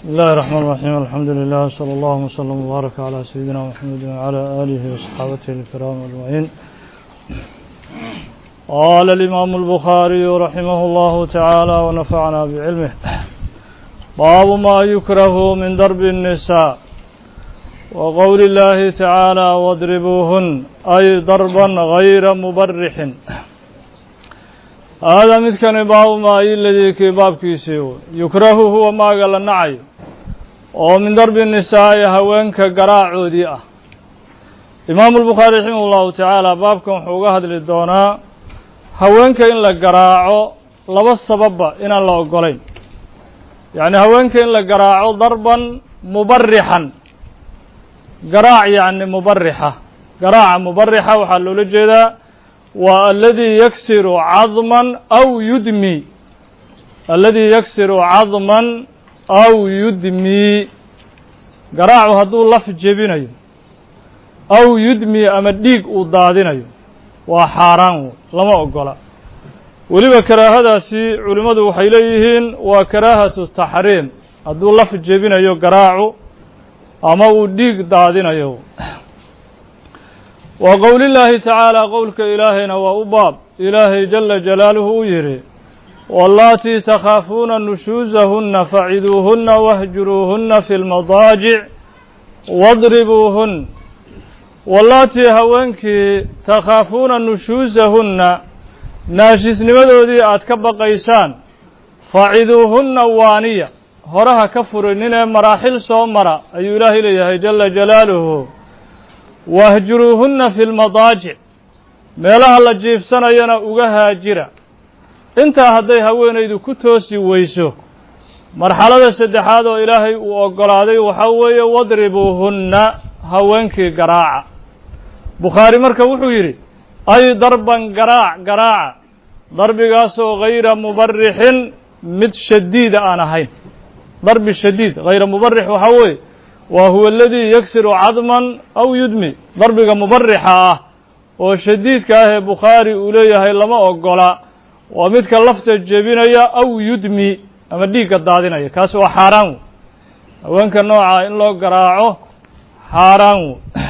بسم الله الرحمن الرحيم الحمد لله صلى الله وسلم وبارك على سيدنا محمد وعلى آله وصحابته الكرام أجمعين. قال الإمام البخاري رحمه الله تعالى ونفعنا بعلمه. باب ما يكره من ضرب النساء وقول الله تعالى واضربوهن أي ضربا غير مبرح. هذا مثل باب ما الذي كباب كيسيو يكره هو ما قال النعي ومن ضرب النساء هوانك قراع وديئة. إمام البخاري رحمه الله تعالى بابكم حوقه هذا للدونا هوانك إن لقراع لبس سبب إن الله قلين يعني هوانك إن لقراع ضربا مبرحا قراع يعني مبرحة قراع مبرحة وحلو لجدا والذي يكسر عظما أو يدمي الذي يكسر عظما أو يدمي قراع هدو لف جبينيو أو يدمي أما ديق ودادينيو وحاران لما أقول ولما كراهة سي علماء وحيليهن وكراهة التحريم هدو لف جبينيو قراع أما وديق دادينيو. وقول الله تعالى قولك إلهنا وأباب إلهي جل جلاله يري واللاتي تخافون نشوزهن فعذوهن واهجروهن في المضاجع واضربوهن. واللاتي هوانك تخافون نشوزهن ناشس نمدودي أتكب قيسان فعذوهن وانية هرها كفر إننا مراحل صومرة أي إله إليه جل جلاله wahjuruuhunna fi lmadaajic meelaha la jiifsanayana uga haajira. intaa hadday haweenaydu ku toosi weyso marxalada saddexaad oo ilaahay uu oggolaaday waxaa weeye wadribuuhunna haweenkii garaaca. bukhaari marka wuxuu yidhi ay darban garaaca darbigaasoo hayra mubarixin mid shadiida aan ahayn. darbi shadiid hayra mubarix waxaa weeye وهو الذي يكسر عظما أو يدمي ضربك مبرحة وشديد كاه بخاري أوليه لما أقولا ومثل لفت الجبينية أو يدمي أما ديك الدادينية كاسوا حاران وإن كان نوعا إن لو قراعه حاران.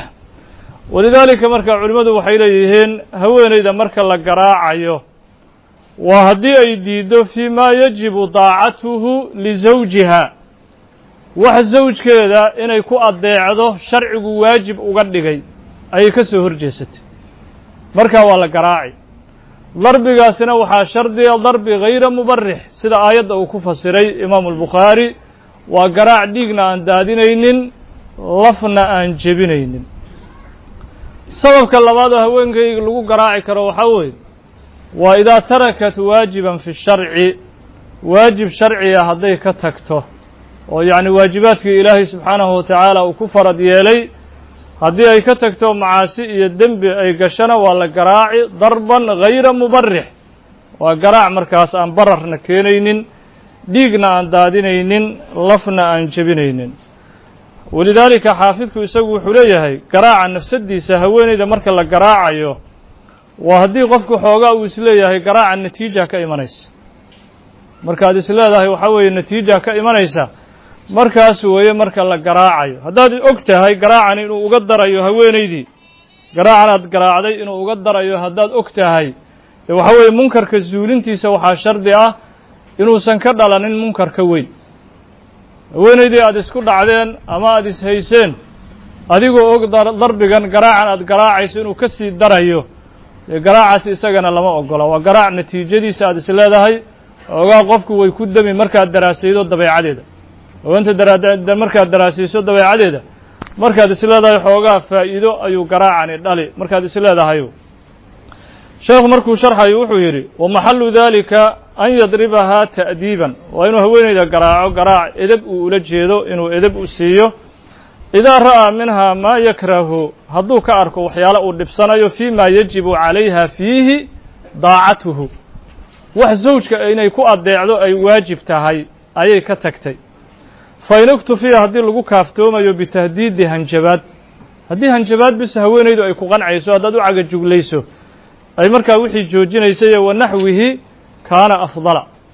ولذلك مركا علماء وحيليهن هوين إذا مركا لقراعيه وهدي أيديد فيما يجب طاعته لزوجها wax zawjkeeda inay ku adeecdo sharcigu waajib uga dhigay ay ka soo horjeesatay marka waa la garaaci. darbigaasina waxaa shardiya darbi hayra mubarix sida aayadda uu ku fasiray imaamu albukhaari waa garaac dhiigna aan daadinaynin lafna aan jebinaynin. sababka labaad oo haweenkayga lagu garaaci karo waxaa weeye waa idaa tarakat waajiban fi sharci waajib sharciya hadday ka tagto oo yacni waajibaadkii ilaahay subxaanahu watacaala uu ku farad yeelay haddii ay ka tagto macaasi iyo dembi ay gashana waa la garaaci darban hayra mubarix waa garaac markaas aan bararna keenaynin dhiigna aan daadinaynin lafna aan jebinaynin. walidaalika xaafidku isagu wuxuu leeyahay garaaca nafsadiisa haweenayda marka la garaacayo waa haddii qofku xoogaa uu isleeyahay garaaca natiija ka imanaysa. markaad isleedahay waxaa weeye natiija ka imanaysa markaas weeye marka la garaacayo. haddaad og tahay garaacan inuu uga darayo haweenaydii garaacan aad garaacday inuu uga darayo haddaad og tahay dee waxaa weeye munkarka zuulintiisa waxaa shardi ah inuusan ka dhalanin munkarka weyn. haweenaydii aad isku dhacdeen ama aad ishayseen adigoo og darbigan garaacan aad garaacayso inuu ka sii darayo dee garaacaasi isagana lama oggola. waa garaac natiijadiisa aad is leedahay ogaa qofku way ku dami markaad daraasaydo dabeecadeeda oanta markaad daraasayso dabeecadeeda markaad is leedahay xoogaa faa'iido ayuu garaacani dhali markaad is leedahay. sheekhu markuu sharxayo wuxuu yidhi wamaxallu daalika an yadribahaa ta'diiban waa inuu haweenayda garaaco garaac edeb uu ula jeedo inuu edeb u siiyo. idaa ra'aa minhaa maa yakrahu hadduu ka arko waxyaalo uu dhibsanayo fii ma yajibu calayha fiihi daacatuhu wax zawjka inay ku adeecdo ay waajib tahay ayay ka tagtay. fain iktufiya haddii lagu kaaftoomayo bitahdiidi hanjabaad haddii hanjabaad bis haweenaydu ay ku qancayso haddaad u cagajuglayso ay markaa wixii joojinaysay wanaxwihi kaana afdala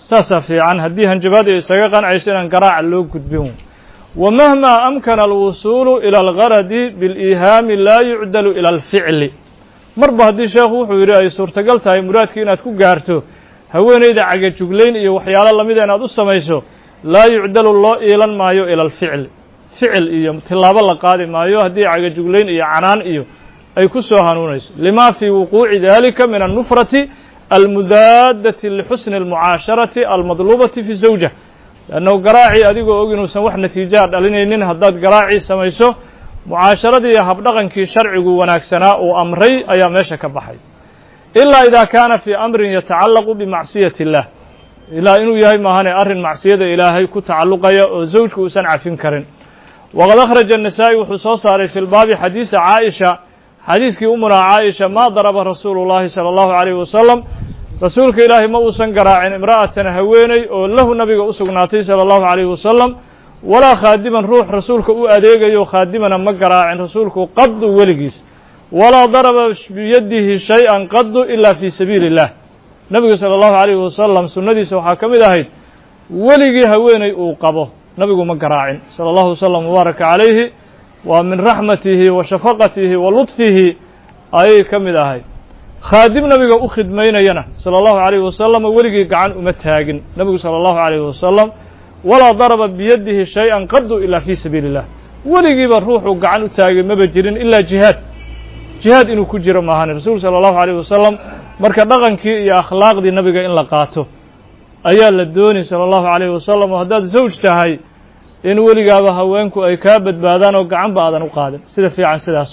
saasaa fiican haddii hanjabaad ay isaga qancayso inaan garaaca loo gudbin. wamahmaa amkana alwusuulu ila algaradi biliihaami laa yucdalu ila alficli. marba haddii sheekhu wuxuu yidhi ay suurtagal tahay muraadkii inaad ku gaarto haweenayda cagajuglayn iyo waxyaalo lamida inaad u samayso, laa yucdalu loo iilan maayo ila alficli, ficil iyo tilaabo la qaadi maayo haddii cagajuglayn iyo canaan iyo ay ku soo hanuunayso, lima fii wuquuci dalika min annufrati almudaadati lixusni almucaasharati almadluubati fi zawja. lannahu garaacii adigoo og inuusan wax natiijaa dhalinaynin haddaad garaacii samayso, mucaasharadii iyo habdhaqankii sharcigu wanaagsanaa uu amray ayaa meesha ka baxay. ilaa idaa kaana fii amrin yatacallaqu bimacsiyati illah, ilaa inuu yahay maahane arrin macsiyada ilaahay ku tacalluqaya oo zawjku uusan cafin karin. waqad akhraja النasaa'i wuxuu soo saaray fi lbaabi xadiisa caaisha, xadiiskii umunaa caaisha, maa daraba rasuulu llahi salى اllahu عalayh wasalam, rasuulka ilaahay ma uusan garaacin imra'atan haweeney oo lahu nabiga u sugnaatay salى اllahu عalayh wasalam, walaa khaadiman ruux rasuulka u adeegayo khaadimana ma garaacin rasuulku qadu weligiis, walaa daraba biyadihi shay-an qadu ila fi sabiili اllah. nabigu salى اllahu عalayh wasalam sunnadiisa waxaa ka mid ahayd weligii haweeney uu qabo nabigu ma garaacin salى اllahu wasalam mubaaraka calayhi. waa min raxmatihi wa shafaqatihi wa ludfihi ayay ka mid ahayd. khaadim nabiga u khidmaynayana salى اllahu عalayh wasalam weligii gacan uma taagin nabigu salى اllahu عalayh wasalam, walaa daraba biyadihi shay-an qadu ila fi sabiili اllah. weligiiba ruuxuu gacan u taagay maba jirin ilaa jihaad inuu ku jiro maahane. rasuulku salى اllahu عalayh wasalam marka dhaqankii iyo akhlaaqdii nabiga in la qaato ayaa la doonay salى اllahu عalayh wasalam. oo haddaad zawj tahay in weligaaba haweenku ay kaa badbaadaan oo gacanba aadan u qaadin, sida fiican sidaas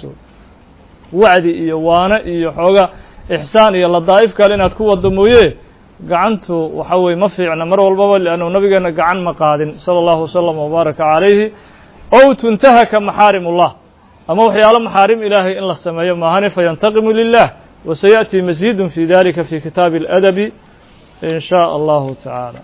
wacdi iyo waano iyo xooga ixsaan iyo ladaa'if kale inaad ku wado mooye gacantu waxa weye ma fiicna mar walbaba, liannu nabigeena gacan ma qaadin salى اllahu wasalam wabaaraka calayhi. ow tuntahaka maxaarim ullah, ama waxyaalo maxaarim ilaahay in la sameeyo maahane, fayantaqimu lilah. وسيأتي مزيد في ذلك في كتاب الأدب إن شاء الله تعالى.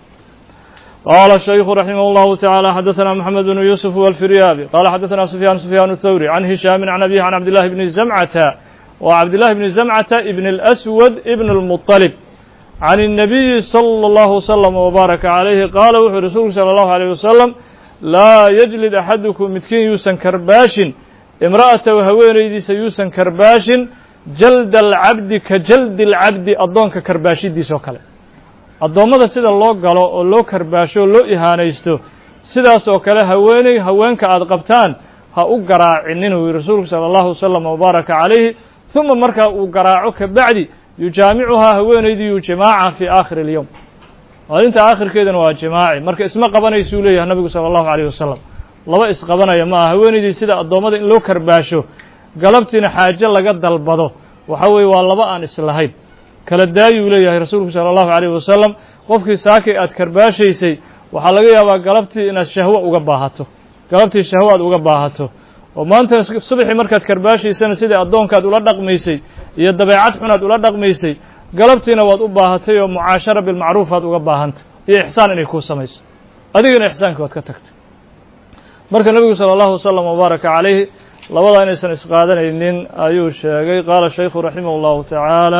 قال الشيخ رحمه الله تعالى حدثنا محمد بن يوسف والفريابي قال حدثنا سفيان الثوري عن هشام عن أبيه عن عبد الله بن زمعة وعبد الله بن زمعة ابن الأسود ابن المطلب عن النبي صلى الله وسلم وبارك عليه قال وحي رسول صلى الله عليه وسلم لا يجلد أحدكم متكين يوسن كرباش امرأة وهوينيديس يوسن كرباش jald alcabdi ka jaldi alcabdi, addoonka karbaashidiisoo kale. addoommada sida loo galo oo loo karbaasho o loo ihaanaysto sidaas oo kale haweenka aad qabtaan ha u garaacinin uu yihi rasuulku salى اllahu wasalam wabaaraka calayhi. ثuma markaa uu garaaco kabacdi yujaamicuhaa haweenaydii jimaaca fii aakhiri اlyowm, maalinta aakhirkeedana waa jimaaci. marka isma qabanaysuu leeyahay nabigu salى اllahu عalayh wasalam, laba isqabanaya ma aha. haweenaydii sida addoommada in loo karbaasho galabtiina xaajo laga dalbado waxa weeye waa laba aan islahayn, kala daayuu leeyahay rasuulku salى اllahu عalayh wasalam. qofkii saakay aad karbaashaysay waxaa laga yaabaa galabtii inaad shahwo uga baahato, galabtii shahwo aad uga baahato, oo maanta subaxii markaad karbaashaysana sidai addoonkaad ula dhaqmaysay iyo dabeecad xunaad ula dhaqmaysay, galabtiina waad u baahatay oo mucaashara bilmacruuf aad uga baahantay iyo ixsaan inay kuu samayso, adigana ixsaankii waad ka tagtay. marka nebigu salى اllahu wasalam wabaaraka calayhi labadaa inaysan isqaadanaynin ayuu sheegay. qaala shaykhu raximah اllahu tacaala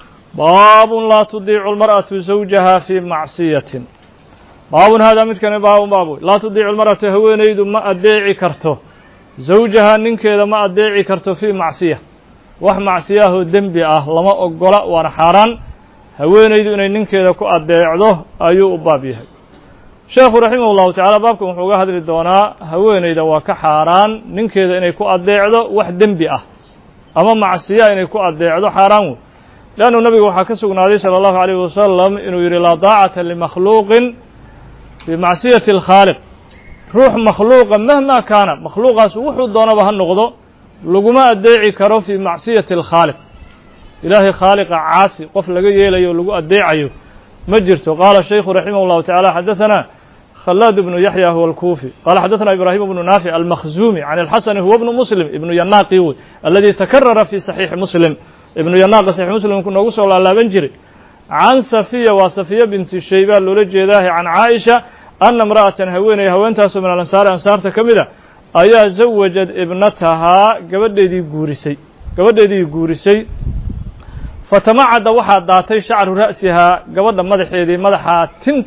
baabun laa tudiicu اlmarأaةu zawjaha fii macsiyatin. baabun haadaa midkani baabun baab wey. laa tudiicu اlmarأatu haweenaydu ma adeeci karto zawjaha ninkeeda ma adeeci karto fii macsiya, wax macsiyaahoo dembi ah lama ogola, waana xaaraan haweenaydu inay ninkeeda ku adeecdo ayuu u baab yahay. sheekhu raximah اllahu tacala baabkan wuxuu uga hadli doonaa haweenayda waa ka xaaraan ninkeeda inay ku adeecdo wax dembi ah ama macsiya inay ku adeecdo xaaraan wey. leannu nabiga waxaa ka sugnaaday salى اllahu عalayh wasalam inuu yihi laa daacata limakhluuqin fii macsiyati اlkhaaliq. ruux makhluuqa mahma kaana, makhluuqaas wuxuu doonaba ha noqdo, laguma adeeci karo fii macsiyati اlkhaaliq. ilaahay khaaliqa caasi qof laga yeelayo o lagu adeecayo ma jirto. qaala shaykhu raximah اllahu tacala xadaثana khلاad بن yaحyى هو الكوفي قال xdثna إبراهيم بن نافع المخزومي عن الحسن هو بن مسلم بن يناqi wy الذي تكرر في صحيiح مسلم iبن يناq صحيح مسلم ku noogu soo laalaaban jiray. عن صفية waa صفية بنت شhayba loola jeedaah عن cائشha أنa امرأة haweeney haweentaasoo min alansaari ansaarta ka mida ayaa zawajad ibnatahaa gabadheedii guurisay fatamacada waxaa daatay shacru ra'sihaa gabadha madaxeedii madaxaa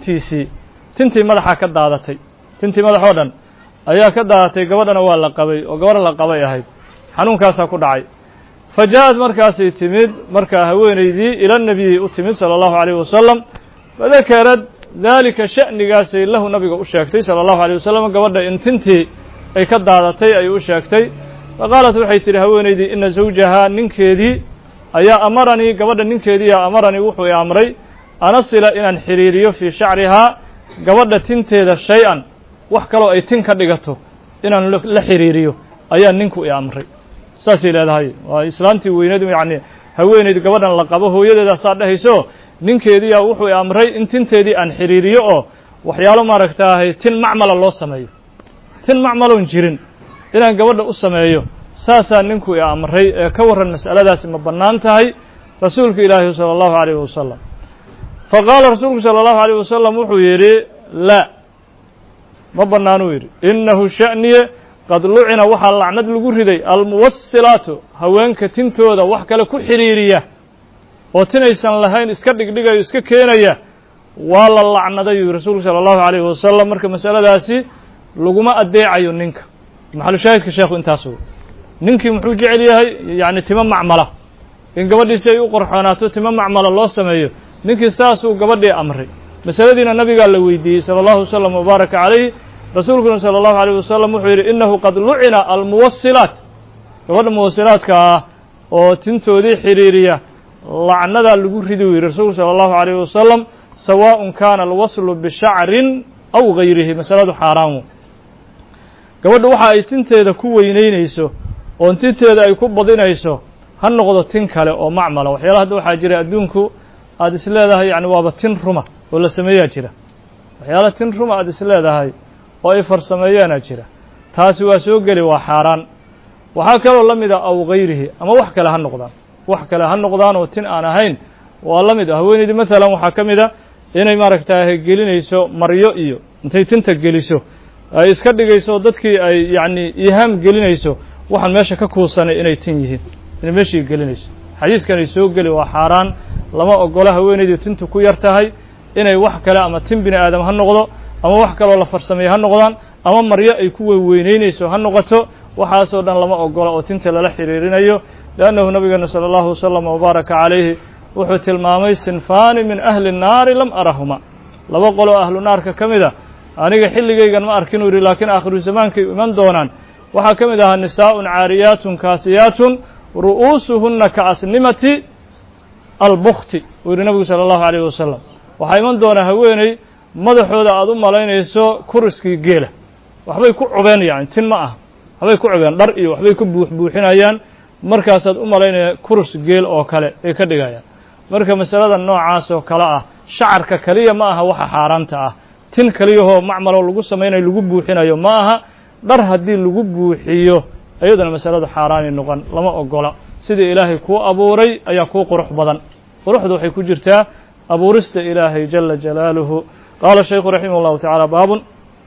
tintii madaxaa ka daadatay tintii madaxoo dhan ayaa ka daadatay gabadhana waa la qabay oo gabadha la qabay ahayd xanuunkaasaa ku dhacay fa ja'ad markaasay timid markaa haweenaydii ila nabiyi u timid sala allahu calayhi wasalam fadakarad daalika sha'nigaasay lahu nabiga u sheegtay sala allahu alayh wasalam gabadha in tintii ay ka daadatay ayuu u sheegtay faqaalat waxay tidhi haweenaydii ina zawjahaa ninkeedii ayaa amaranii gabadha ninkeediiyaa amaranii wuxuu i amray anasila inaan xiriiriyo fii shacrihaa gabadha tinteeda shay-an wax kaloo ay tin ka dhigato inaan la xiriiriyo ayaa ninku i amray saasay leedahay waa islaantii weyneedu yacni haweenaydu gabadhan la qabo hooyadeeda saa dhehayso ninkeediiyaa wuxuu i amray in tinteedii aan xiriiriyo oo waxyaalo maaragtaahay tin macmala loo sameeyo tin macmaloon jirin inaan gabadha u sameeyo saasaa ninku i amray ee ka warran mas'aladaasi ma bannaan tahay rasuulka ilaahi sala allahu calayhi wasalam fa qaala rasuulku sala allahu calayh wasalam wuxuu yidhi laa ma bannaanuu yidhi innahu sha'niye qad lucina waxaa lacnad lagu riday almuwasilaatu haweenka tintooda wax kale ku xidhiiriya oo tinaysan lahayn iska dhigdhigayo iska keenaya waa la lacnaday yuu rasuulku sala allahu calayhi wasalam marka masaladaasi laguma addeecayo ninka maxalu shaahidka sheekhu intaas wey ninkii muxuu jecel yahay yacni timo macmala in gabadhiisi ay u qorxoonaato timo macmala loo sameeyo ninkii saasuu gabadhii amray masaladiina nabigaa la weydiiyey sala allahu wasalam wabaaraka calayhi rasuulkuna sala allahu alayh wasalam wuxuu yidhi innahu qad lucina almuwasilaat gabadha muwasilaadka ah oo tintoodii xidhiiriya lacnadaa lagu ridi u yidhi rasuulku sala allahu calayhi wasalam sawaaءun kaana alwaslu bishacrin aw gayrihi masaladu xaaraan gabadha waxa ay tinteeda ku weynaynayso oo tinteeda ay ku badinayso ha noqdo tin kale oo macmala waxyaalaha hadda waxaa jira adduunku aad is leedahay yacni waaba tin ruma oo la sameeyaa jira waxyaalaha tin ruma aad is leedahay oo ay farsameeyaana jira taasi waa soo geli waa xaaraan waxaa kaloo la mid a aw gayrihi ama wax kale ha noqdaan oo tin aan ahayn waa la mid ah haweenaydii maalan waxaa ka mid a inay maaragtay gelinayso maryo iyo intay tinta geliso ay iska dhigayso dadkii ay yacni ihaam gelinayso waxaan meesha ka kuusanay inay tin yihiin inay meeshii gelinayso xadiiskanay soo geli waa xaaraan lama ogola haweenaydii tintu ku yar tahay inay wax kale ama tin bini aadam ha noqdo ama wax kaloo la farsameeye ha noqdaan ama maryo ay ku weyneynayso ha noqoto waxaasoo dhan lama ogola oo tinta lala xiriirinayo liannahu nabigeena sala allahu wasalam wabaaraka calayhi wuxuu tilmaamay sinfaani min ahli nnaari lam arahuma laba qoloo ahlu naarka ka mid a aniga xilligaygan ma arkin uu yidhi laakiin aakhiru zamaankay iman doonaan waxaa ka mid ahaa nisaa'un caariyaatun kaasiyaatun ru'uusuhunna ka asnimati albukti uu yidhi nabigu sala allahu calayhi wasalam waxaa iman doonaa haweeney madaxooda aad u malaynayso kuriskii geela waxbay ku cubeen yani tin ma ah waxbay ku cubeen dhar iyo waxbay ku buuxinayaan markaasaad u malaynaya kurus geel oo kale ay ka dhigayaan marka masalada noocaas oo kale ah shacarka keliya ma aha waxa xaaraanta ah tin keliyahoo macmaloo lagu samaynayo lagu buuxinayo ma aha dhar haddii lagu buuxiyo iyadana masaladu xaaraani noqon lama ogola sidii ilaahay kuu abuuray ayaa kuu qurux badan quruxda waxay ku jirtaa abuurista ilaahay jala jalaaluhu qaala shaykhu raximah اllahu tacaala baabun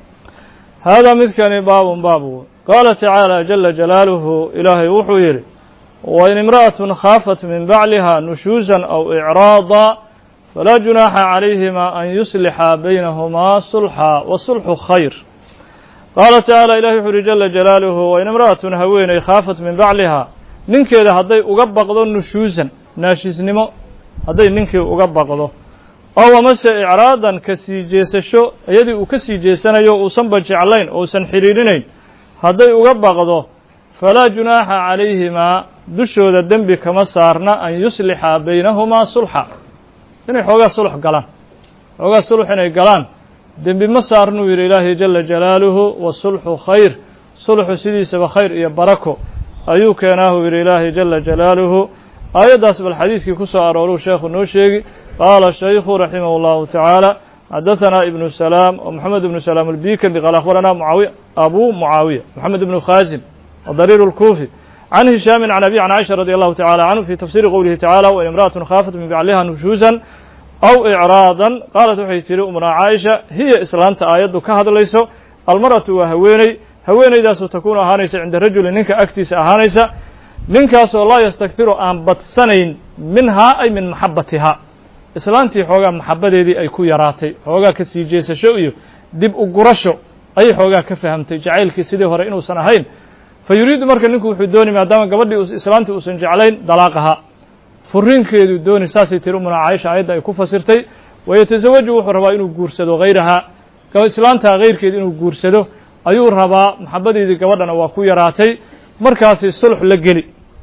haadaa midkani baabun baabu qaala tacaala jala jalaaluhu ilaahay wuxuu yidhi wain imra'atun khaafat min bacliha nushuusan aw icraada falaa junaaxa calayhima an yuslixa baynahumaa sulxa wasulxu khayr qaala tacaala ilahi wuxuu yihi jala jalaaluhu wain imra'atun haweeney khaafat min bacliha ninkeeda hadday uga baqdo nushuusan naashisnimo hadday ninkii uga baqdo ow amase icraadan ka sii jeesasho iyadii uu ka sii jeesanayo uusanba jeclayn ousan xidhiirinayn hadday uga baqdo falaa junaaxa calayhimaa dushooda dembi kama saarna an yuslixa baynahumaa sulxa inay xoogaa sulx galaan xoogaa sulx inay galaan dembi ma saarnuu yidhi ilaahay jala jalaaluhu wasulxu khayr sulxu sidiisaba khayr iyo barako ayuu keenaahu yidhi ilaahay jala jalaaluhu aayaddaas bal xadiiskii ku soo arooruu sheekhu noo sheegi qaala shaykhu raximah اllahu tacaala xadaثana ibnu salaam o moxamed ibnu salaam albikandi qaal akhbarana mucaawiya abu mucaawiya moxamed ibnu khaasim adariir اlkuufi can hishaamin can abi can caaisha radi allahu tacala canhu fi tafsiri qowlihi tacala wain imra'atun khaafat min bacliha nushuusan aw icraadan qaalat waxay tihi umna caaisha hiya islaanta aayaddu ka hadlayso almar'atu waa haweeney haweeneydaasoo takuunu ahaanaysa cinda rajuli ninka agtiisa ahaanaysa ninkaasoo laa yastakfiru aan badsanayn minhaa ay min maxabbatihaa islaantii xoogaa maxabbadeedii ay ku yaraatay xoogaa ka sii jeesasho iyo dib u gurasho ayay xoogaa ka fahamtay jacaylkii sidii hore inuusan ahayn fa yuriidu marka ninku wuxuu dooni maadaama gabadhii islaantii uusan jeclayn dalaaqaha furiinkeedu dooni saasay tiri umuna caaisha aayadda ay ku fasirtay wayatasawaju wuxuu rabaa inuu guursado hayrahaa islaantaa hayrkeed inuu guursado ayuu rabaa maxabbadeedii gabadhana waa ku yaraatay markaasi sulx la geli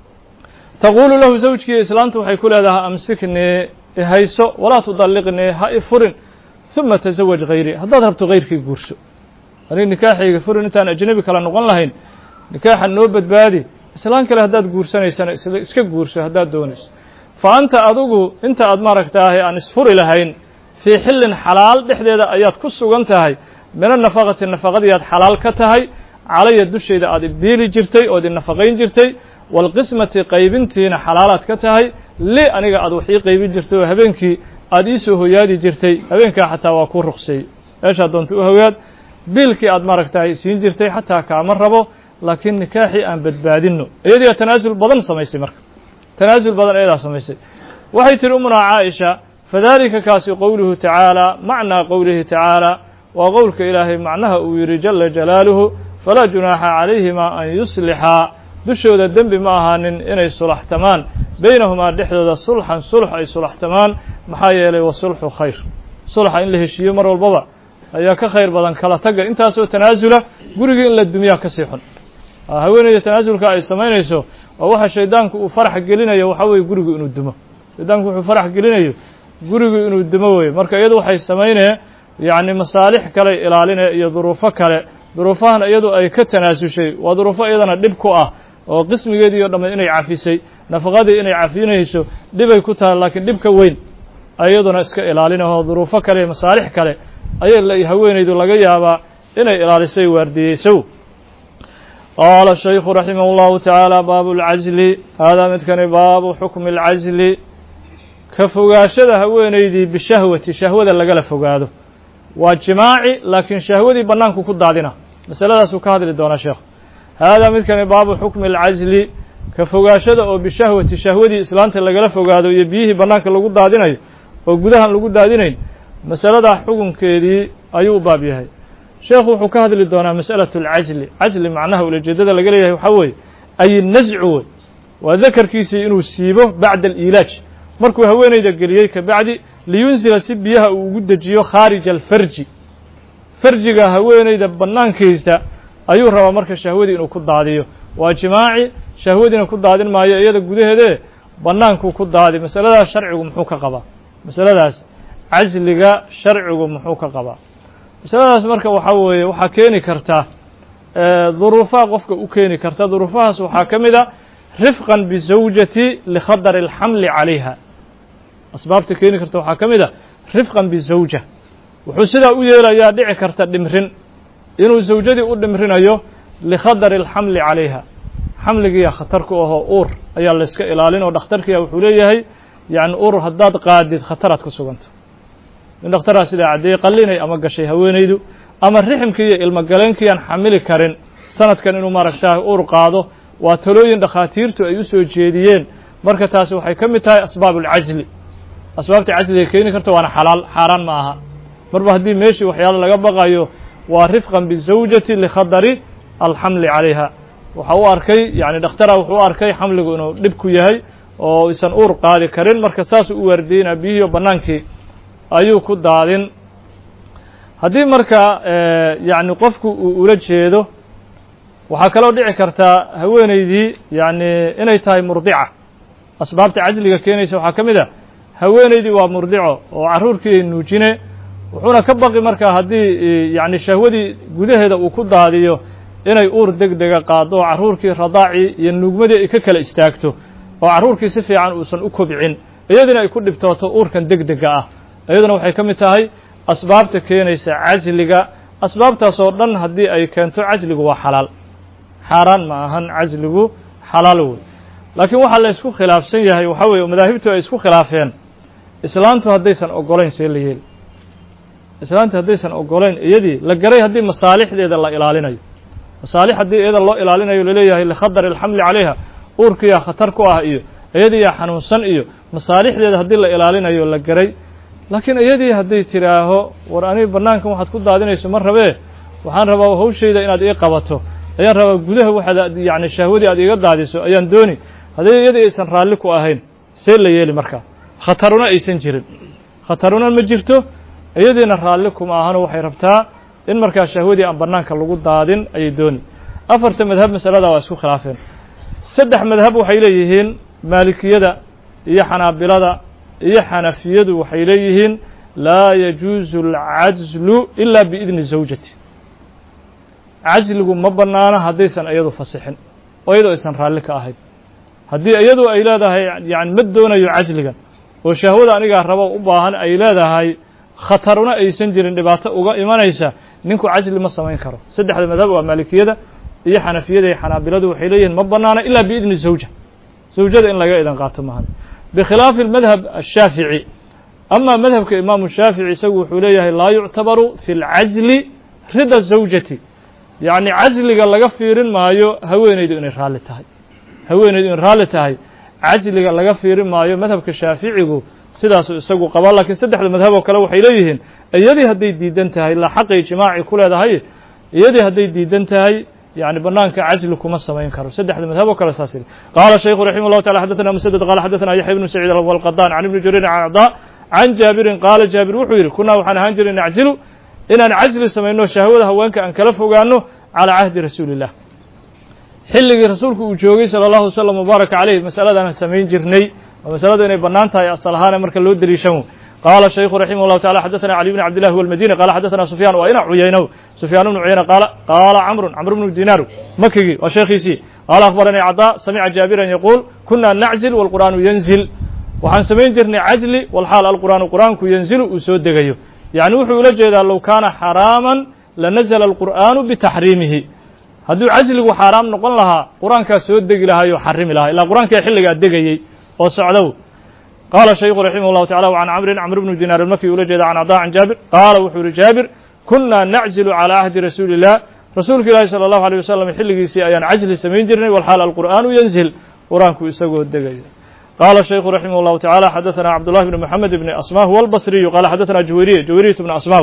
taquulu lahu zawjkii islaantu waxay ku leedahay amsiknii ihayso walaa tudalliqnii ha i furin uma tasawaj hayrii haddaad rabto hayrkii guurso anig nikaaxayga furin intaan ajnebi kale noqon lahayn nikaaxa noo badbaadi islaan kale haddaad guursanaysana iska guurso haddaad doonayso fa anta adugu inta aad maaragtaahay aan isfuri lahayn fii xillin xalaal dhexdeeda ayaad ku sugan tahay mina nafaqati nafaqadii aad xalaal ka tahay calaya dushayda aad ibiili jirtay ood inafaqayn jirtay waalqismati qaybintiina xalaalaad ka tahay li aniga aad wax ii qaybin jirtay oo habeenkii aad ii soo hoyaadi jirtay habeenkaa xataa waa kuu ruqseeyey meeshaad doonta u hoyaad biilkii aad maaragtahay siin jirtay xataa kaama rabo laakiin nikaaxii aan badbaadinno iyadiiaa tanaasul badan samaysay marka tanaasul badan iyadaa samaysay waxay tihi umunaa caaisha fadalika kaasi qowluhu tacaala macnaa qowlihi tacaala waa qowlka ilaahay macnaha uu yidhi jala jalaaluhu falaa junaaxa calayhima an yuslixaa dushooda dembi ma ahaanin inay sulaxtamaan baynahumaa dhexdooda sulxan sulx ay sulaxtamaan maxaa yeelay wa sulxu khayr sulxa in la heshiiyo mar walbaba ayaa ka khayr badan kala tagga intaasoo tanaasula gurigii in la dumiyaa ka sii xun haweeneyda tanaasulka ay samaynayso oo waxa shaydaanku uu farax gelinayo waxaa weeye gurigu inuu dumo shaydaanku wuxuu farax gelinayo gurigu inuu dumo weye marka iyadu waxay samaynee yacni masaalix kale ilaalinaya iyo duruufo kale duruufahan iyadu ay ka tanaasushay waa duruufo iyadana dhib ku ah oo qismigeedii o dhamma inay cafisay nafaqadii inay cafinayso dhibay ku tahay laakiin dhibka weyn iyaduna iska ilaalinaho duruufo kale iyo masaalix kale ayay haweenaydu laga yaabaa inay ilaalisay waardiyeyso qaala shaykhu raximah اllahu tacaala baabu اlcazli haadaa midkani baabu xukmi اlcazli ka fogaashada haweenaydii bishahwati shahwada lagala fogaado waa jimaaci laakiin shahwadii bannaanku ku daadina masaladaasuu ka hadli doonaa sheekh haadaa midkani baabu xukmi اlcazli ka fogaashada oo bishahwati shahwadii islaanta lagala fogaado iyo biyihii bannaanka lagu daadinayo oo gudahan lagu daadinayn masaladaa xukunkeedii ayuu u baab yahay sheekhu wuxuu ka hadli doonaa mas'alaة اlcazli cazli macnaha ulajeedada laga leeyahay waxaa weeye ay nascu wey waa dakarkiisii inuu siibo bacda aliilaaj markuu haweenayda geliyey kabacdi liyunsila si biyaha uu ugu dejiyo khaarija alfarji farjiga haweenayda bannaankiisa ayuu rabaa marka shahwadii inuu ku daadiyo waa jimaaci shahwadiina ku daadin maayo iyada gudaheedee bannaankuu ku daadi masaladaas sharcigu muxuu ka qabaa masaladaas casliga sharcigu muxuu ka qabaa masaladaas marka waxaa weeye waxaa keeni karta duruufaha qofka u keeni karta duruufahaas waxaa ka mid a rifqan bizawjati likhadari alxamli calayha asbaabta keeni karta waxaa ka mid a rifqan bizawja wuxuu sidaa u yeelayaa dhici karta dhimrin inuu zawjadii u dhimrinayo likhadari alxamli calayha xamligiiya khatar ku ahoo uur ayaa layska ilaalin oo dhakhtarkiya wuxuu leeyahay yacni uur haddaad qaadid khataraad ku suganta in dhakhtaraa sidaa caddeeyey qallinay ama gashay haweenaydu ama riximkii iyo ilmogaleenkii aan xamili karin sanadkan inuu maaragtaa uur qaado waa talooyin dhakhaatiirtu ay u soo jeediyeen marka taasi waxay ka mid tahay asbaab ulcazli asbaabta casliga keeni karta waana xalaal xaaraan ma aha marba haddii meeshii waxyaalo laga baqayo waa rifqan bizawjati likhadari alxamli calayha waxa u arkay yani dhakhtara wuxuu u arkay xamligu inuu dhib ku yahay oo isan uur qaadi karin marka saasuu u waardiyeynaa biyihiiyo bannaankii ayuu ku daadin haddii marka yacni qofku uu ula jeedo waxaa kaloo dhici kartaa haweenaydii yacni inay tahay murdica asbaabta casliga keenaysa waxaa ka mid a haweenaydii waa murdico oo carruurkii nuujine wuxuuna ka baqi markaa haddii yacni shahwadii gudaheeda uu ku daadiyo inay uur deg dega qaado oo carruurkii radaacii iyo nuugmadii ay ka kala istaagto oo carruurkii si fiican uusan u kobcin iyadiina ay ku dhibtooto uurkan deg dega ah iyaduna waxay ka mid tahay asbaabta keenaysa casliga asbaabtaas oo dhan haddii ay keento casligu waa xalaal xaaraan ma ahan casligu xalaal wey laakiin waxaa la isku khilaafsan yahay waxaa weeye madaahibtu ay isku khilaafeen islaantu haddaysan ogolayn see la yeeli islaantu haddaysan ogolayn iyadii la garay haddii masaalixdeeda la ilaalinayo masaalix haddii iyada loo ilaalinayo laleeyahay likhadari alxamli calayha uurkiyaa khatar ku ah iyo iyadiiyaa xanuunsan iyo masaalixdeeda haddii la ilaalinayo la garay laakiin iyadii hadday tidhaaho war aniga bannaankan waxaad ku daadinayso ma rabee waxaan rabaa hawshayda inaad ii qabato ayaan rabaa gudaha waxaad yacni shahwadii aad iiga daadiso ayaan dooni haddii iyadii aysan raalli ku ahayn see la yeeli markaa khataruna aysan jirin khataruna ma jirto iyadiina raalli kuma ahano waxay rabtaa in markaa shahwadii aan bannaanka lagu daadin ayay dooni afarta madhab masalada waa isku khilaafeen saddex madhab waxay leeyihiin maalikiyada iyo xanaabilada iyo xanafiyadu waxay leeyihiin laa yajuusu alcazlu ilaa biidni zawjati casligu ma bannaano haddaysan iyadu fasixin oo iyadoo aysan raalli ka ahayn haddii iyadu ay leedahay yani ma doonayo casligan oo shahwada anigaa rabo u baahan ay leedahay khataruna aysan jirin dhibaato uga imanaysa ninku casli ma samayn karo saddexda madhab waa maalikiyada iyo xanafiyada iyo xanaabiladu waxay leeyihiin ma bannaano ilaa biidni zawja zawjada in laga idan qaato maahan bikhilaafi almadhab ashaafici ama madhabka imaamu shaafici isagu wuxuu leeyahay laa yuctabaru fi lcazli rida zawjati yacni casliga laga fiirin maayo haweenaydu inay raalli tahay haweenaydu inay raalli tahay casliga laga fiirin maayo madhabka shaaficigu sidaasuu isagu qabaa laakiin saddexda madhab oo kale waxay leeyihiin iyadii hadday diidan tahay la xaqay jimaaci ku leedahay iyadii hadday diidan tahay يعني بنانك عزل كما سمين كرو سدح المذهب وكلا ساسل قال الشيخ رحمه الله تعالى حدثنا مسدد قال حدثنا يحيى بن سعيد والقطان عن ابن جرير عن عطاء عن جابر قال جابر وحير كنا وحنا هنجر نعزل إن نعزل سمينه شهوده وانك أن كلفه قانه على عهد رسول الله حلق رسولك وجوغي صلى الله عليه وسلم وبارك عليه مسألة أنا سمين جرني ومسألة أن بنانتها يأصلها مركز لو دريشمو قال الشيخ رحمه الله تعالى حدثنا علي بن عبد الله والمدينة قال حدثنا سفيان وإن عيينه سفيان بن عيينة قال عمرو بن دينار مكي وشيخيسي قال أخبرني عطاء سمع جابرا يقول كنا نعزل والقرآن ينزل وحن سمين جرني عزلي والحال القرآن ينزل وسود دقيه يعني وحو لجد لو كان حراما لنزل القرآن بتحريمه هدو عزل وحرام نقول لها قرآن كسود دق لها يحرم لها إلا قرآن كيحل قد دقيه وسعدو قال الشيخ رحمه الله تعالى وعن عمرو بن دينار المكي ولجد عن عطاء عن جابر قال وحور جابر كنا نعزل على عهد رسول الله رسولك الله صلى الله عليه وسلم حلقيسي أيان عزل سمين جرني والحال القرآن ينزل قرآنك يسقو الدقيق قال الشيخ رحمه الله تعالى حدثنا عبد الله بن محمد بن أسماء والبصري قال حدثنا جويرية بن أسماء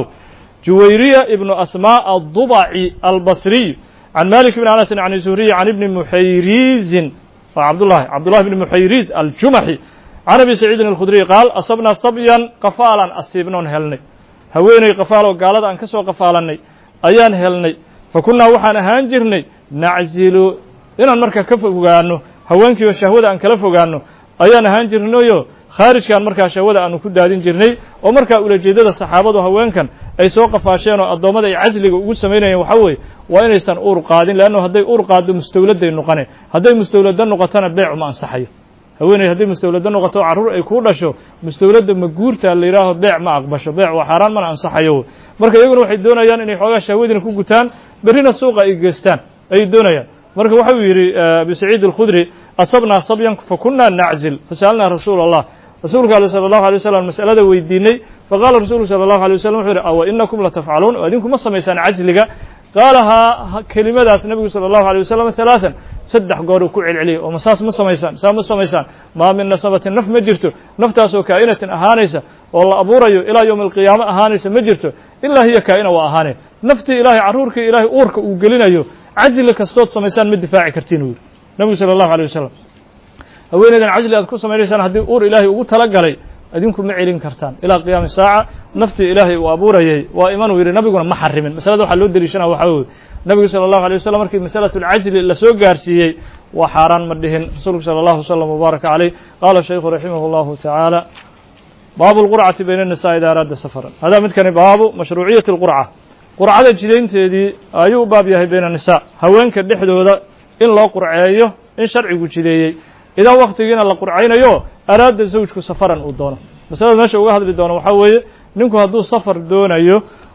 جويرية ابن أسماء الضبعي البصري عن مالك بن أنس عن الزهري عن ابن محيريز عبد الله بن محيريز الجمحي عن أبي سعيد الخدري قال أصبنا صبيا قفالا أصيبنون هلني هويني قفال وقالت أن كسو قفالني أيان هلني فكنا وحنا هانجرني نعزل إن المركة كفوغانو هوينكي وشهودة أن كلفوغانو أيان هانجرنو خارج كان مركة شهودة أن كدادين جرني ومركة أولى جيدة الصحابة وهوين كان أي سوق فاشين والضوامد يعزل وسمينا يوحوي وإن يستن أور قادين لأنه هدي أور قاد مستولد النقنة هدي مستولد النقطان البيع ما أنصحيه haweeney haddii mustawlada noqoto carruur ay ku dhasho mustawlada maguurta la yidhaaho beec ma aqbasho beec waa xaaraan mana ansaxayo marka iyaguna waxay doonayaan inay xoogaa shahwadina ku gutaan berrina suuqa ay geystaan ayay doonayaan marka waxa uu yidhi abi saciid alkhudri asabnaa sabyan fakunaa naczil fasa'alnaa rasuula allah rasuulka ale sala allahu alay wasalam mas'alada weydiinay faqaala rasuulku sala allahu alay wasalam wuxuu yidhi awa inakum latafcaluun oo idinku ma samaysaan casliga qaalahaa kelimadaas nabigu sala allahu alay wasalam halaatan saddex goor uu ku celceliyey oo masaas ma samaysaan saa ma samaysaan maa min nasabatin naf ma jirto naftaasoo kaa'inatin ahaanaysa oo la abuurayo ilaa yowmi alqiyaama ahaanaysa ma jirto ilaa hiya kaa'ina waa ahaaneen naftii ilaahay carruurkii ilaahay uurka uu gelinayo casli kastood samaysaan ma difaaci kartiin uu yidhi nabigu sala allahu alay wasalam haweeneydan casli aad ku samaynaysaan haddii uur ilaahay ugu talagalay idinku ma celin kartaan ilaa qiyaami saaca naftii ilaahay uu abuurayay waa imanuu yidhi nabiguna ma xarimin masalada waxaa loo deliishanaa waxaa weye nabigu sala allahu alay wasalam markii masalatu lcazli la soo gaarsiiyey waa xaaraan ma dhihin rasuulku sala allahu wasalam wabaaraka caleyh qaala shaykhu raximah allahu tacaala baabu lqurcati bayna annisaa ida araada safaran hadaa midkani baabu mashruuciyati lqurca qurcada jidaynteedii ayuu u baab yahay bayna annisaa haweenka dhexdooda in loo qurceeyo in sharcigu jideeyey idaa waktigiina la qurcaynayo araada zawjku safaran uu doono masalada meesha uga hadli doono waxaa weeye ninku hadduu safar doonayo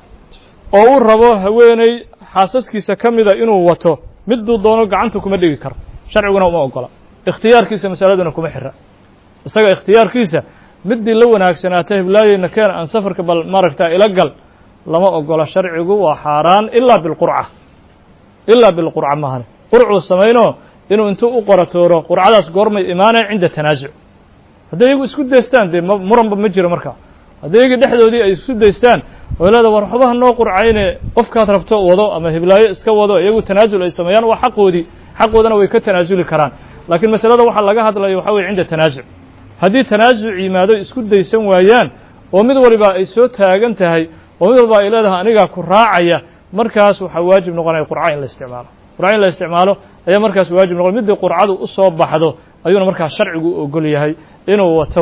oo uu rabo haweeney xaasaskiisa ka mida inuu wato miduu doono gacanta kuma dhigi karo sharciguna uma ogola ikhtiyaarkiisa masaladuna kuma xira isaga ikhtiyaarkiisa midii la wanaagsanaata heblaayeyna keen aan safarka bal maaragtaa ila gal lama ogola sharcigu waa xaaraan ilaa bilqurca mahane qurcuu samayno inuu intuu u qoratooro qurcadaas goormay imaanaya cinda tanaasuc hadday iyagu isku daystaan dee muranba ma jiro markaa hadday iyagii dhexdoodii ay isku daystaan oo leeda war waxbaha noo qurcayne qofkaad rabto wado ama hiblaayo iska wado iyagu tanaasul ay sameeyaan waa xaqoodana way ka tanaasuli karaan laakiin masalada waxaa laga hadlayo waxaa weye cinda tanaasuc haddii tanaasuc yimaado isku daysan waayaan oo mid waliba ay soo taagan tahay oo mid walba ay leedahay anigaa ku raacaya markaas waxaa waajib noqonaya qurca in la isticmaalo qurca in la isticmaalo ayaa markaas waajib noqon midii qurcadu u soo baxdo ayuuna markaas sharcigu u ogol yahay inuu wato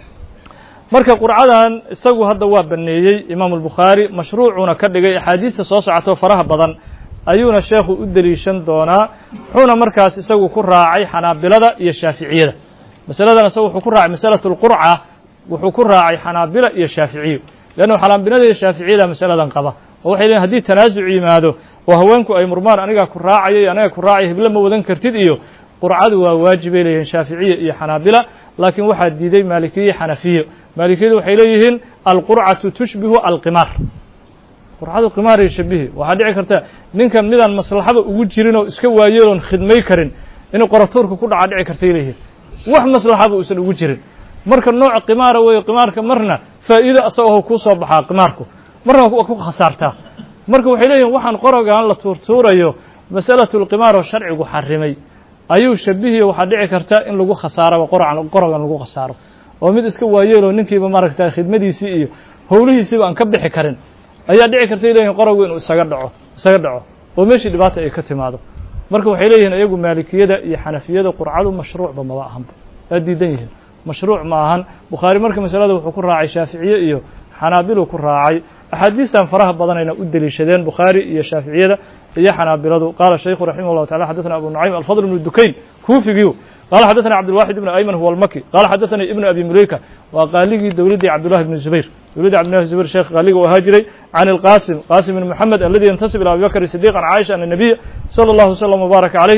marka qurcadan isagu hadda waa baneeyey imaamu albukhaari mashruucuna ka dhigay axaadiista soo socoto faraha badan ayuuna sheekhu u deliishan doonaa wuxuuna markaas isagu ku raacay xanaabilada iyo shaaficiyada masaladan isagu wuxuu ku raacay masalatu lqurca wuxuu ku raacay xanaabila iyo shaaficiyo leannu xanaabilada iyo shaaficiyada masaladan qaba oo waxay leeyihin haddii tanaasuc yimaado oo haweenku ay murmaan anigaa ku raacaya iyo aniga ku raacaya hiblo ma wadan kartid iyo qurcadu waa waajibay leeyihiin shaaficiya iyo xanaabila laakiin waxaa diiday maalikiye xanafiyo maalikiyadu waxay leeyihiin alqurcatu tushbihu alqimaar qurcadu qimaaray shabihi waxaa dhici karta ninkan midaan maslaxaba ugu jirin oo iska waayeeloon khidmay karin inuu qoratuurka ku dhaca dhici kartay leeyihiin wax maslaxaba uusan ugu jirin marka nooc qimaara weeye qimaarka marna faa'iido asagoo kuu soo baxaa qimaarku marna waa ku khasaartaa marka waxay leeyihin waxaan qorogaan la tuurtuurayo masalatu lqimaar oo sharcigu xarimay ayuu shabihiyo waxaa dhici karta in lagu khasaaraba qorogan lagu khasaaro oo mid iska waayeeloo ninkiiba maaragta khidmadiisii iyo howlihiisiiba aan ka bixi karin ayaa dhici kartay leeyihin qorogu inuu isaga dhaco oo meeshii dhibaata ay ka timaado marka waxay leeyihiin iyagu maalikiyada iyo xanafiyada qurcadu mashruucba maba ahanba waa diidan yihiin mashruuc ma ahan bukhaari marka masalada wuxuu ku raacay shaaficiye iyo xanaabilu ku raacay axaadiistan faraha badanayna u deliishadeen bukhaari iyo shaaficiyada iyo xanaabiladu qaala shaykhu raximah llahu tacala xadaثna abu nucaym alfadl bnu dukayn kuufigiyu qala xadaثna cabdilwaxid ibnu ayman huwa almaki qala xadaثanii ibnu abi muleyka waa qaaligii dowladdii cabdullahi bni zubayr dowladdii cabdillahi zubayr sheekh qaaliga u ahaa jiray can ilqasim qasim bn moxamed aladi yantasib ila abi bakr sidiq an caaisha ana nabiya salى اllahu wslam wbaaraka calayh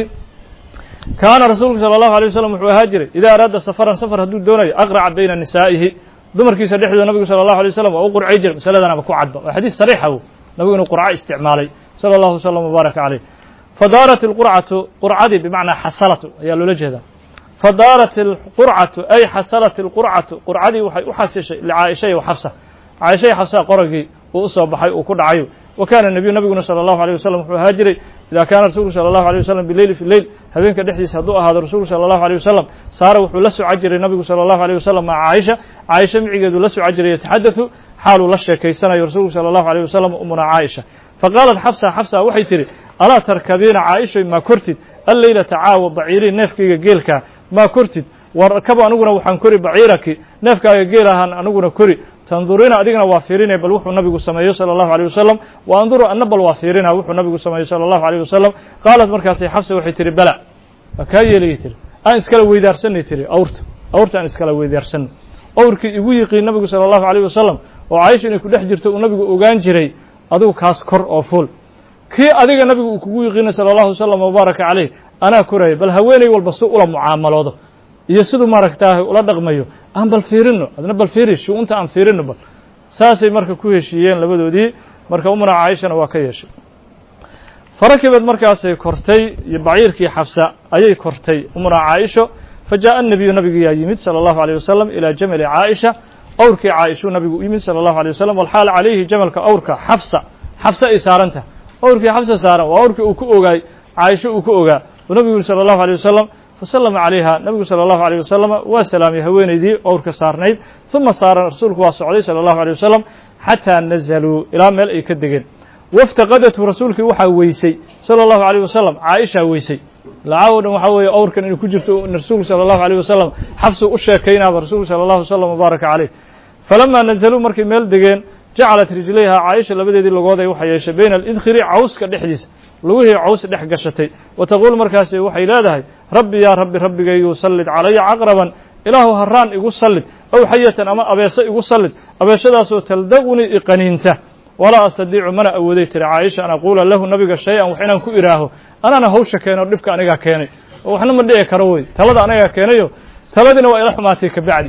kaana rasuulku salى اllahu alيه waslm wuxuu ahaa jiray idaa araada safaran safar hadduu doonayo aqraca bayna nisaa'ihi dumarkiisa dhexdooda nabigu salى اllahu alيه waslm waa u qurcay jiray masaladanaba ku cadba waa xadiis sariixa wo nabigu inuu qurco isticmaalay salى اllahu wslam wbaaraka calayh fadaarat اlqurcatu qurcadii bimacnaa xasalatu ayaa loola jeedaa fadaarat اlqurcatu ay xasalat اlqurcatu qurcadii waxay u xasishay licaaisha iyo xafsa caaisha iyo xafsa qoragii uu u soo baxay uu ku dhacayo wa kaana nabiyu nabiguna salى اllahu alيه waslm wuxuu ahaa jiray idaa kaana rasuulku salى اllahu alيه waslm bileyli fi leyl habeenka dhexdiisa hadduu ahaado rasuulku salى اllahu alيه wasalam saara wuxuu la soco jiray nabigu salى اllahu alيه wasalam maca caaisha caaisha micigeedu la soco jiray yataxadatu xaaluu la sheekaysanayo rasuulku salى اllahu alيه wasalam umuna caaisha faqaalat xafsa waxay tihi alaa tarkabiina caaishay maa kortid alleylata caawa baciirii neefkayga geelkaa maa kortid warkaba aniguna waxaan kori baciiraki neefkaaga geel ahaan aniguna kori tanduriina adigna waa fiirinaya bal wuxuu nabigu sameeyo salى اllahu alيه wasalam wa anduru anna bal waa fiirina wuxuu nabigu sameeyo salى اllahu alيه wasalam qaalat markaasay xafsa waxay tihi bala waa kaa yeelayay tihi aan iskala weydaarsanay tihi awrta aan iskala weydaarsanno awrkii igu yiqiin nabigu salى اllahu alيه wasalam oo caaisha inay ku dhex jirto uu nabigu ogaan jiray adigu kaas kor oo fuul kii adiga nabigu uu kugu yiqiinay salى اllahu wslam wbaaraka calayh anaa koraya bal haweeney walba si ula mucaamaloodo iyo siduu maaragtaahay ula dhaqmayo aan bal fiirino adna bal fiiri shu-unta aan fiirino bal saasay marka ku heshiiyeen labadoodii marka umuna caaishana waa ka yeeshay farakibeed markaasay kortay iyo baciirkii xafsa ayay kortay umuna caaisho fajaءa الnabiyu nabigiyaa yimid salى اllahu alيه wasalam ilaa jamali caaisha awrkii caaishuu nabigu u yimid salى اllahu alيه wasalam walxaal calayhi jamalka awrka xafsa ay saarantah awrkii xafsa saaran waa awrkii uu ku ogaay caaisho uu ku ogaa uu nabigu yuri salى اllahu alيه wasalam fasalama calayha nabigu salى اllahu alيه wasalam waa salaamay haweenaydii awrka saarnayd uma saara rasuulku waa socday salى اllahu alيه wasalam xataa nazaluu ilaa meel ay ka degeen waftaqadathu rasuulkii waxaa weysay salى اllahu alيه wasalam caaishaa weysay lacaawo dhan waxaa weeye awrkan inay ku jirto rasuulku salى اllahu alيه wasalam xafsu u sheekaynaaba rasuulku salى اllahu wslam wbaaraka calayh falamaa nazaluu markay meel degeen jacalat rijlayha caaisha labadeedii logooday waxay yeeshay bayna alidkhiri cawska dhexdiisa lugihii caws dhex gashatay wa taquul markaasi waxay leedahay rabbi yaa rabbi rabbigaygu sallid calaya caqraban ilaahu haraan igu sallid aw xayatan ama abeeso igu sallid abeeshadaasoo taldaqunii iqaniinta walaa astadiicu mana awooday tiri caaisha an aquula lahu nabiga shay-an wax inaan ku idhaaho anaana hawsha keeno dhibka anigaa keenay oo waxna ma dhici karo wey talada anigaa keenayo taladiina waa ila xumaatay kabacdi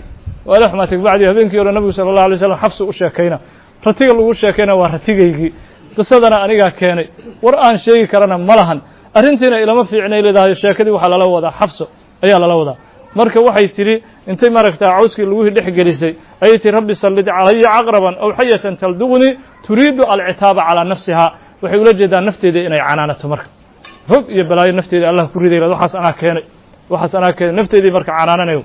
habeenkii hore nabigu sala اllahu alay slam xafsu u sheekayna ratiga lagu sheekayna waa ratigaygii qisadana anigaa keenay war aan sheegi karana ma lahan arrintiina ilama fiicnay leedahay sheekadii waxaa lala wadaa xafso ayaa lala wadaa marka waxay tidhi intay maaragtaa cawskii lagihii dhex gelisay ayay tihi rabbi sallid calaya caqraban aw xayatan talduqnii turiidu alcitaaba calaa nafsihaa waxay ula jeedaa nafteeda inay canaanato marka hog iyo balaayo nafteeda allah ku riday waxaas anaa keenay nafteedii marka canaananayo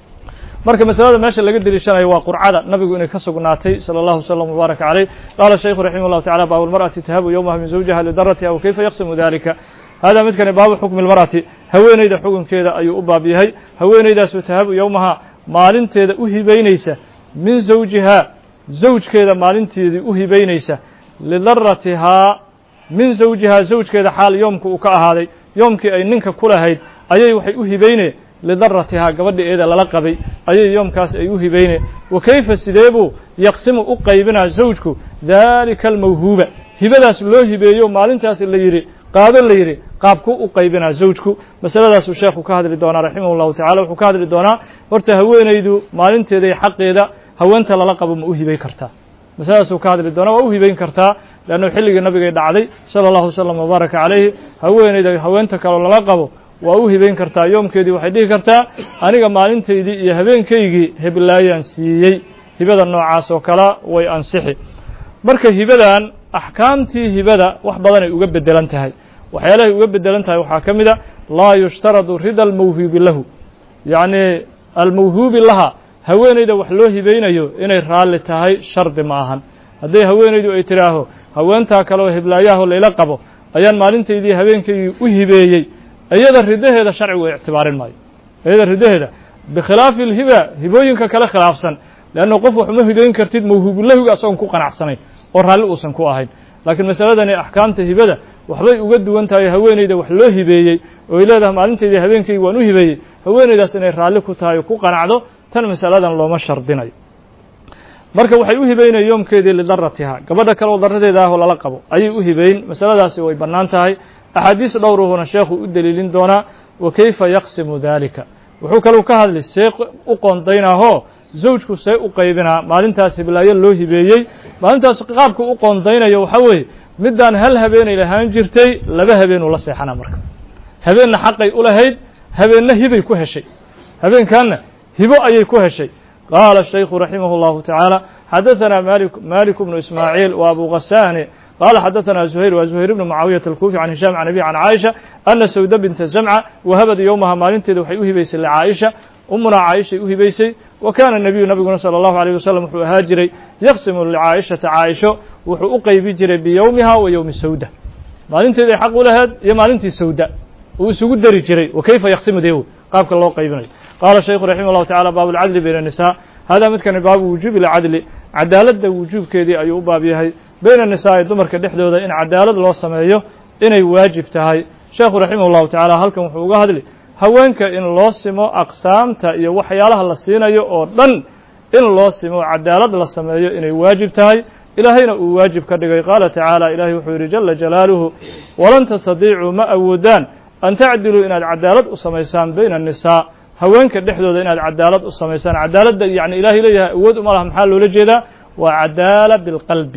marka masalada meesha laga deliishanayo waa qurcada nabigu inay ka sugnaatay sala allahu wasalam wbaaraka caleyh qaala shaykhu raximah llahu tacala baabu lmar'ati tahabu yowmaha min zawjiha lidaratiha wa kayfa yaqsimu dalika hada midkani baabu xukmi lmar'ati haweenayda xukunkeeda ayuu u baab yahay haweenaydaasoo tahabu yowmaha maalinteeda u hibaynaysa min zawjihaa zawjkeeda maalinteedii u hibaynaysa lidaratihaa min zawjihaa zawjkeeda xaal yoomka uu ka ahaaday yoomkii ay ninka ku lahayd ayay waxay u hibayneen lidaratihaa gabadha eeda lala qabay ayay yoomkaas ay u hibayneen wa kayfa sidee buu yaqsimu u qaybinaa zawjku daalika almawhuuba hibadaas loo hibeeyo maalintaas la yidhi qaado la yidhi qaabkuu u qaybinaa zawjku masaladaasuu sheekhu ka hadli doonaa raximah llahu tacala wuxuu ka hadli doonaa horta haweenaydu maalinteeda iyo xaqeeda haweenta lala qabo ma u hibayn kartaa masaladaasuu ka hadli doonaa waa u hibayn kartaa leannu xilligii nabigay dhacday sala allahu wasalam wabaaraka calayhi haweenayda haweenta kaloo lala qabo waa u hibayn kartaa yoomkeedii waxay dhihi kartaa aniga maalintaydii iyo habeenkaygii heblaayaan siiyey hibada noocaas oo kale way ansixi marka hibadan axkaamtii hibada wax badanay uga bedelan tahay waxyaalahay uga bedelan tahay waxaa ka mid a laa yushtaradu rida almawhuubi lahu yacni almawhuubi laha haweenayda wax loo hibaynayo inay raalli tahay shardi ma ahan hadday haweenaydu ay tidhaaho haweentaa kale oo heblaayaho layla qabo ayaan maalintaydii habeenkaygii u hibeeyey iyada ridaheeda sharcigu ictibaarin maayo iyada ridaheeda bikhilaafi alhiba hibooyinka kale khilaafsan leanna qof wax uma hibayn kartid mawhuubulahiga asagoon ku qanacsanayn oo raalli uusan ku ahayn laakiin masaladani axkaamta hibada waxbay uga duwan tahay haweenayda wax loo hibeeyey oo ay leedahay maalintaydii habeenkaygi waan u hibeeyey haweenaydaas inay raalli ku tahay oo ku qanacdo tan masaladan looma shardinayo marka waxay u hibaynaya yoomkeedii lidaratiha gabadha kale oo daradeeda ah oo lala qabo ayay u hibayn masaladaasi way bannaan tahay axaadiis dhowruhuna sheekhu u deliilin doonaa wa kayfa yaqsimu dalika wuxuu kaluu ka hadli see u qoondaynaahoo zawjku see u qaybinaa maalintaas hiblaayo loo hibeeyey maalintaas qaabka u qoondaynayo waxaa weeye middaan hal habeenay lahaan jirtay laba habeenuu la seexanaa marka habeenna xaqay u lahayd habeenna hibay ku heshay habeenkaanna hibo ayay ku heshay qaala shaykhu raximah اllahu tacaala xadaثanaa malik bnu ismaaciil wa abu ghasaani قال xdثna زهير wa زهير بن معاaوية الكوفي عن هiشام عن أبي عن عائشة أنa سawدة بنت زمعة وhبd yومha maalinteeda waxay u hibaysay لcاaئشha umunaa caaishay u hibaysay wa kaana النabiyu nabiguna salى الlahu عalيه wasalam wuxuu ahaa jiray yaqsimu lcaaishata caaisho wuxuu u qaybi jiray biyowmiha wa yowmi sawda maalinteeday xaq u laheed iyo maalintii sawda uu isugu dari jiray wa kayfa yaqsimu deewo qaabka loo qaybinayo qaala shaykhu raximah الlahu tacala baabu اlcadli bayna الnisaa hada midkani baabu wujuubi اlcadli cadaaladda wujuubkeedii ayuu u baab yahay bayna الnisaa'i dumarka dhexdooda in cadaalad loo sameeyo inay waajib tahay sheekhu raximah الlahu tacaala halkan wuxuu uga hadli haweenka in loo simo aqsaamta iyo waxyaalaha la siinayo oo dhan in loo simo cadaalad la sameeyo inay waajib tahay ilaahayna uu waajib ka dhigay qaala tacaala ilaahay wuxuu yidhi jala jalaaluhu walan tastadiicuu ma awoodaan an tacdiluu inaad cadaalad u samaysaan bayna الnisaa haweenka dhexdooda inaad cadaalad u samaysaan cadaaladda yani ilaahay leeyahay awood uma laha maxaa loola jeedaa waa cadaala bilqalbi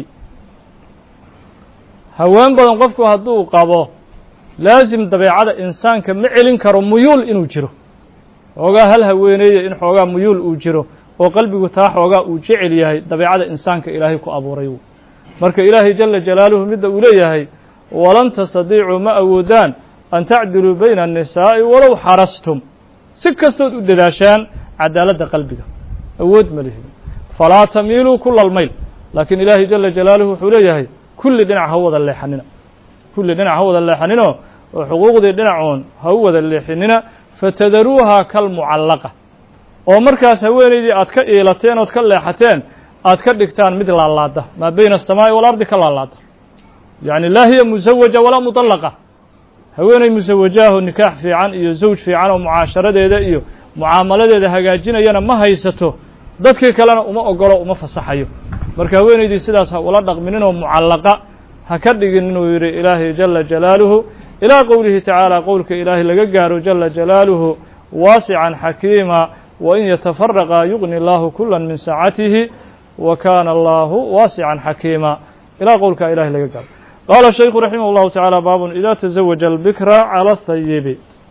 haween badan qofku hadduu qabo laasim dabeecada insaanka ma celin karo muyuul inuu jiro xoogaa hal haweeneeya in xoogaa muyuul uu jiro oo qalbigu taa xoogaa uu jecel yahay dabeecada insaanka ilaahay ku abuuray marka ilaahay jala jalaaluhu midda uu leeyahay walan tastadiicuu ma awoodaan an tacdiluu bayna الnisaa'i walow xarastum si kastood u dadaashaan cadaaladda qalbiga awood ma lihin falaa tamiiluu kula almayl laakiin ilaahay jala jalaaluhu wuxuu leeyahay kulli dhinac ha wada leexanina kulli dhinac ha wada leexanino oo xuquuqdii dhinacoon ha u wada leexinina fatadaruuha kalmucallaqa oo markaas haweenaydii aad ka iilateen ood ka leexateen aad ka dhigtaan mid laalaada maa bayna aلsamaa'i walardi ka laalaada yacni laa hiya musawaja walaa muطallaqa haweenay musawajaahoo nikaax fiican iyo zawj fiican oo mucaasharadeeda iyo mucaamaladeeda hagaajinayana ma haysato dadkii kalena uma ogolo uma fasaxayo marka haweenaydii sidaas ha ula dhaqmininoo mucallaqa ha ka dhigin inuu yidhi ilaahay jala jalaaluhu ilaa qowlihi tacaala qowlka ilaahay laga gaaro jala jalaaluhu waasican xakiima wain yatafaraqa yugni allahu kula min saacatihi wa kaana allahu waasican xakiima ilaa qowlka ilahay laga gaaro قال الشيخ رحمه الله تعالى باب إذا تزوج البكر على الثيب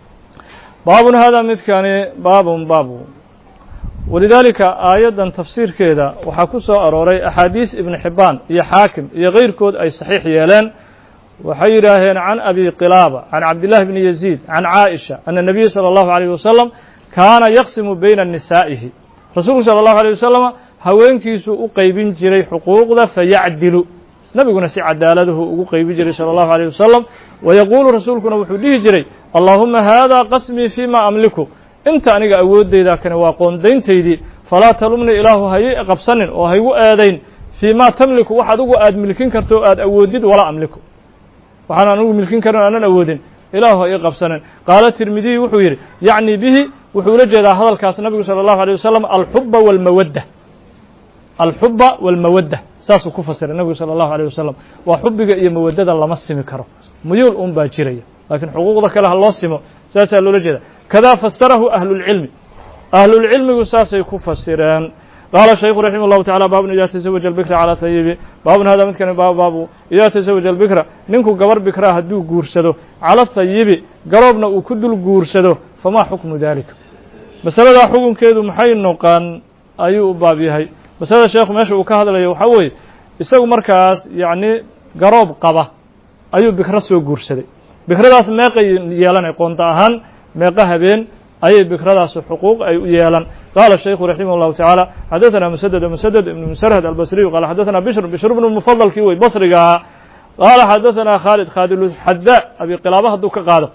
باب هذا متكان باب ولذلك آيادا تفسير كذا وحكوسا أروري أحاديث ابن حبان هي حاكم هي غير كود أي صحيح يلان وحيراهن عن أبي قلابة عن عبد الله بن يزيد عن عائشة أن النبي صلى الله عليه وسلم كان يقسم بين نسائه رسول صلى الله عليه وسلم haweenkiisu u qaybin jiray xuquuqda fayacdilu nabiguna si cadaaladahu ugu qaybin jiray sala allahu alayh wasalam wayaquulu rasuulkuna wuxuu dhihi jiray allaahuma haadaa qasmii fiima amliku inta aniga awooddayda kani waa qoondayntaydii falaa talumnii ilaahu hayay qabsanin oo haygu eedayn fiimaa tamliku wax adigu aad milkin karto o aad awoodid walaa amliku waxaan anigu milkin karin aanan awoodin ilaahu hay qabsanin qaala tirmidiyi wuxuu yidhi yacni bihi wuxuu la jeedaa hadalkaas nabigu sala allahu alayh wasalam alxuba waalmawadda alxuba waalmawadda saasuu ku fasiray nabigu sala allahu alayh wasalam waa xubiga iyo mawaddada lama simi karo muyuul un baa jiraya laakiin xuquuqda kale ha loo simo saasaa loola jeeda kadaa fasarahu ahlulcilmi ahlulcilmigu saasay ku fasireen qaala shaykhu raximah llahu tacala baabun idaa tazawaja albikra calaa tayibi baabun hada midkani baabu idaa tazawaja albikra ninku gabar bikraa hadduu guursado cala tayibi garoobna uu ku dul guursado famaa xukmu daalika masaladaa xukunkeedu maxay noqon ayuu u baab yahay masalada sheekhu meesha uu ka hadlayo waxaa weeye isagu markaas yacni garoob qaba ayuu bikro soo guursaday bikradaas meeqay yeelanay qoonto ahaan meeqa habeen ayay bikradaas xuquuq ay u yeelan qaala shaykhu raximah llahu tacaala xadaثana musaded ibnu musarhad albasriyu qaala xadaثana bishr bnu mufadalkii wey basriga ahaa qaala xadaثana khaalid xadaa abi qilaaba hadduu ka qaado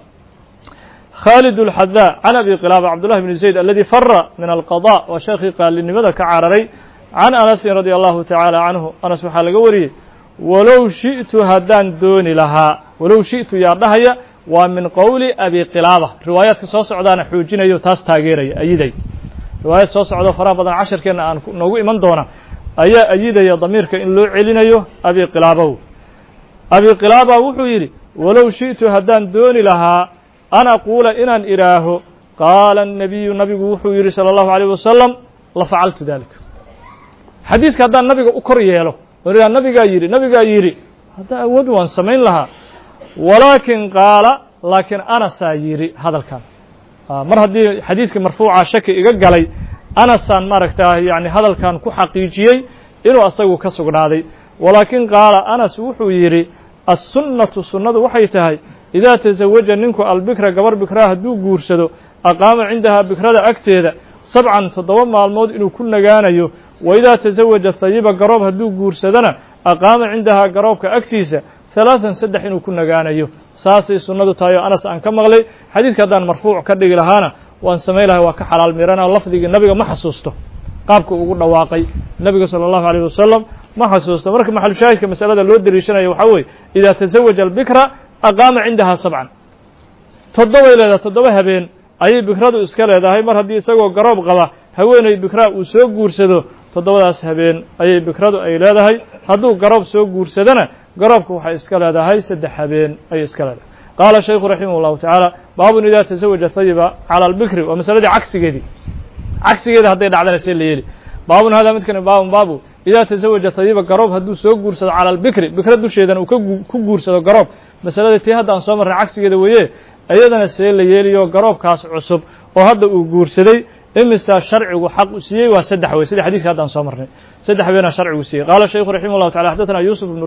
khaalid اlxadaa can abi qilaaba cabdullahi bni zayd aladi fara min alqaضاء waa sheekhii qaalinimada ka cararay can anasin radia allahu tacaala canhu anas waxaa laga wariyey walow shi'tu haddaan dooni lahaa walow shi'tu yaa dhahaya waa min qowli abi qilaaba riwaayaadka soo socdaana xoojinayo taas taageeraya ayiday riwaayaad soo socdo faraha badan casharkeenna aan noogu iman doona ayaa ayidaya damiirka in loo celinayo abi qilaabow abi qilaaba wuxuu yidhi walow shi'tu haddaan dooni lahaa an aquula inaan idhaaho qaala الnabiyu nabigu wuxuu yidhi salى اllahu عalيه wasalam lafacaltu dalik xadiiska haddaan nabiga u kor yeelo oo ihaa nabigaa yidhi haddaa awood waan samayn lahaa walaakin qaala laakiin anasaa yidhi hadalkan mar haddii xadiiska marfuuca shaki iga galay anasaan maaragtaa yani hadalkan ku xaqiijiyey inuu asagu ka sugnaaday walaakin qaala anas wuxuu yidhi assunnatu sunnadu waxay tahay idaa tasawaja ninku albikra gabar bikraa hadduu guursado aqaama cindahaa bikrada agteeda 7 maalmood inuu ku nagaanayo waidaa tasawaja hayiba garoob hadduu guursadana aqaama cindahaa garoobka agtiisa 3 inuu ku nagaanayo saasay sunnadu tahay oo anas aan ka maqlay xadiiska haddaan marfuuc ka dhigi lahaana waan samay lahay waa ka xalaal miirana lafdigii nabiga ma xasuusto qaabka ugu dhawaaqay nabiga salى اllahu عalيه wasalam ma xasuusto marka maxalushaahidka masalada loo deliishanayo waxaa weeye idaa tasawaja albikra aqaama cindahaa 7 toddobay leedahay 7 habeen ayay bikradu iska leedahay mar haddii isagoo garoob qaba haweenay bikraa uu soo guursado 7daas habeen ayay bikradu ay leedahay hadduu garoob soo guursadana garoobka waxay iska leedahay 3 habeen ayay iska leedahay qaala shaykhu raximah اllahu tacaala baabun idaa tasawaja hayiba cala albikri waa masaladii cagsigeeda hadday dhacdana see la yeeli baabun hada midkani baabu idaa tasawaja hayiba garoob hadduu soo guursado cala albikri bikra dusheedana uu ku guursado garoob masalada tii hadda aan soo marnay cagsigeeda weeye iyadana see la yeeliyo garoobkaas cusub oo hadda uu guursaday imisaa sharcigu xaq u siiyey waa 3 wey sida xadiiska hadda aan soo marnay 3 habeenaa sharcigu siiyey qaala shaykhu raximah llahu tacala xadaثana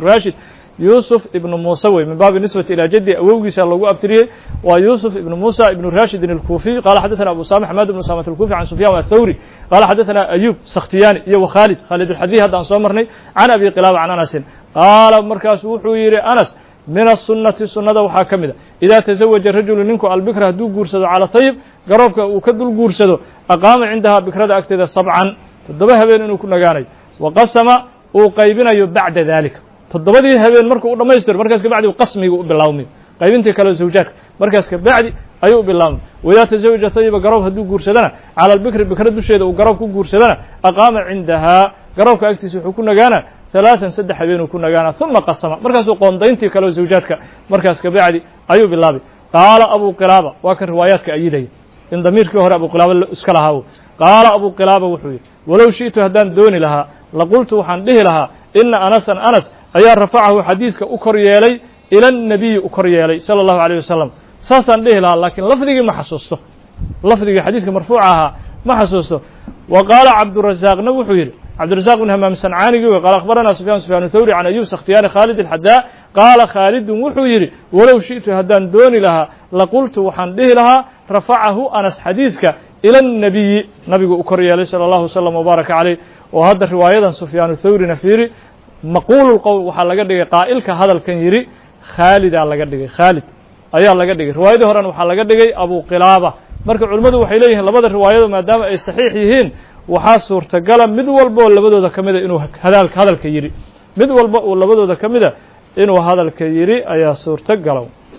yuusuf ibnu muuse wey min baabi nisbati ilaa jaddi awowgiisa lagu abtiriyey waa yuusuf ibnu muusa ibnu rashidin alkuufiy qaala xadaثana abu saami xamaad ibnu samat alkuufi can sufyan athawri qaala xadaثana ayub sakhtiyaani iyo wakhaalid alxadiy hadda aan soo marnay can abi qilaaba can anasin qaala markaasu wuxuu yidhi anas min aلsunnati sunnada waxaa ka mid a idaa tasawaja rajulu ninku albikra hadduu guursado cala hayib garoobka uu ka dul guursado aqaama cindahaa bikrada agteeda 7 7 habeen inuu ku nagaanayo waqasama uu qaybinayo bacda dalika 7dii habeen markuu u dhamaystiro markaas kabacdi qasmiga u bilaawmay qaybintii kale zawjaadka markaas kabacdi ayuu u bilaawmay waidaa tasawaja hayiba garoob hadduu guursadana cala albikri bikra dusheeda uu garoob ku guursadana aqaama cindahaa garoobka agtiisa wuxuu ku nagaana 3 habeenuu ku nagaana uma qasama markaasuu qoondayntii kaleo zawjaadka markaas kabacdi ayuu bilaabay qaala abu qilaaba waa kan riwaayaadka ayidaya in damiirkii hore abu qilaaba iska lahaa qaala abu qilaaba wuxuu yidhi walow shi'tu haddaan dooni lahaa laqultu waxaan dhihi lahaa ina anasan anas ayaa rafacahu xadiiska u kor yeelay ila الnabiyi u kor yeelay salى الlahu عalيه wasalam saasaan dhihi lahaa laakiin lafdigii ma xasuusto lafdigii xadiiska marfuuca ahaa ma xasuusto wa qaala cabdurazaqna wuxuu yidhi cabdirazaq bn hamaam sancaanigi wey qaala akhbarana sufyaan thawri can ayub sakhtiyaani khaalid الxadaa qaala khaalidun wuxuu yidhi walow shiئtu haddaan dooni lahaa laqultu waxaan dhihi lahaa rafacahu anas xadiiska ila الnabiyi nabigu u kor yeelay salى الlahu wslam wbaaraka caleyh oo hadda riwaayadan sufyaan thawrina fiiri maquulu qowl waxaa laga dhigay qaa'ilka hadalkan yidhi khaalidaa laga dhigay khaalid ayaa laga dhigay riwaayadii horena waxaa laga dhigay abu qilaaba marka culimmadu waxay leeyihiin labada riwaayado maadaama ay saxiix yihiin waxaa suurtagala mid walba oo labadooda ka mida inuu hadalka yidhi mid walba uu labadooda ka mida inuu hadalka yidhi ayaa suurtagala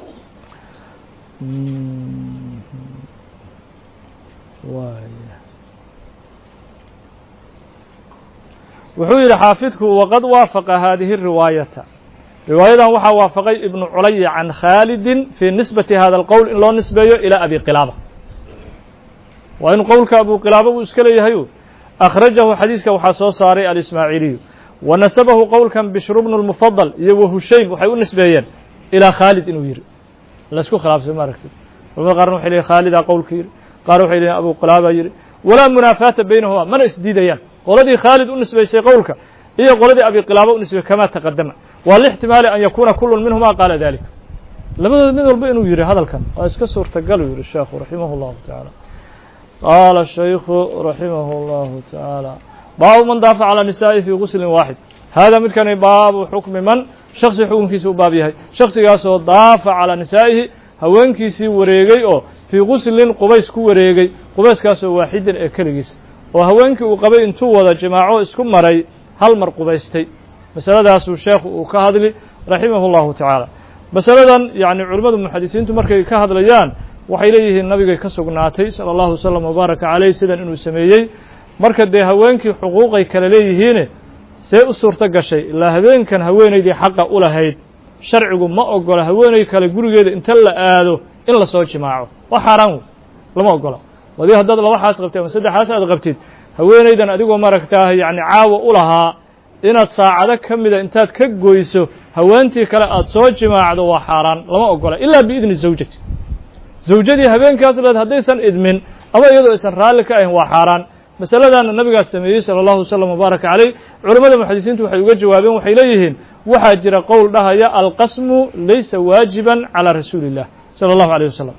wuxuu yidhi xaafidku waqad waafaqa haadihi riwaayata riwaayadan waxaa waafaqay ibnu culaya can khaalidin fii nisbati hada alqowl in loo nisbeeyo ilaa abi qilaaba waa in qowlka abu qilaaba uu iska leeyahay akhrajahu xadiiska waxaa soo saaray alismaaciiliyu wa nasabahu qowlkan bishru bnu lmufadal iyo wahushaym waxay u nisbeeyeen ilaa khaalid inuu yidhi laisku khilaafsay ma aragtid culamada qaarna waxay leeyihin khaalidaa qowlka yidhi qaar waxay leeyihin abu qilaaba yidhi walaa munaafaata baynahuma mana isdiidayaan qoladii khaalid u nisbaysay qowlka iyo qoladii abi qilaaba u nisbay kamaa taqadama waa lixtimaali an yakuuna kulun minhuma qaala dalika labadooda mid walba inuu yidhi hadalkan waa iska suurtagalu yidhi sheekhu raximah اllahu tacaala qaala shaykhu raximah اllahu tacaala baabu man daafa calى nisaa'i fii guslin waaxid hada midkani baabu xukmi man shaksi xukunkiisa u baab yahay shaksigaasoo daafa calىa nisaa'ihi haweenkiisii wareegay oo fii guslin qubays ku wareegay qubayskaasoo waaxidin ee keligiisa oo haweenkii uu qabay intuu wada jimaaco isku maray hal mar qubaystay masaladaasuu sheekhu uu ka hadli raximahu اllahu tacaala masaladan yacni culimmadu muxadisiintu markay ka hadlayaan waxay leeyihiin nabigay ka sugnaatay salى اllahu wslam wbaaraka caleyh sidan inuu sameeyey marka dee haweenkii xuquuqay kale leeyihiine see u suurto gashay ilaa habeenkan haweenaydii xaqa u lahayd sharcigu ma ogola haweenay kale gurigeeda inta la aado in lasoo jimaaco waa xaaraan wey lama ogola wadii haddaad laba xaas qabtid ama saddexaas aad qabtid haweenaydan adigoo maaragtaa yacni caawa u lahaa inaad saacado ka mida intaad ka goyso haweentii kale aad soo jimaacdo waa xaaraan lama ogola ilaa biidni zawjati zawjadii habeenkaas leed haddaysan idmin ama iyadoo aysan raalli ka ahayn waa xaaraan masaladaana nabigaas sameeyey salى اllahu wslam wbaaraka caleyh culimmada muxadisiintu waxay uga jawaabeen waxay leeyihiin waxaa jira qowl dhahaya alqasmu laysa waajiban calى rasuuli اllah salى اllahu alيه wasalam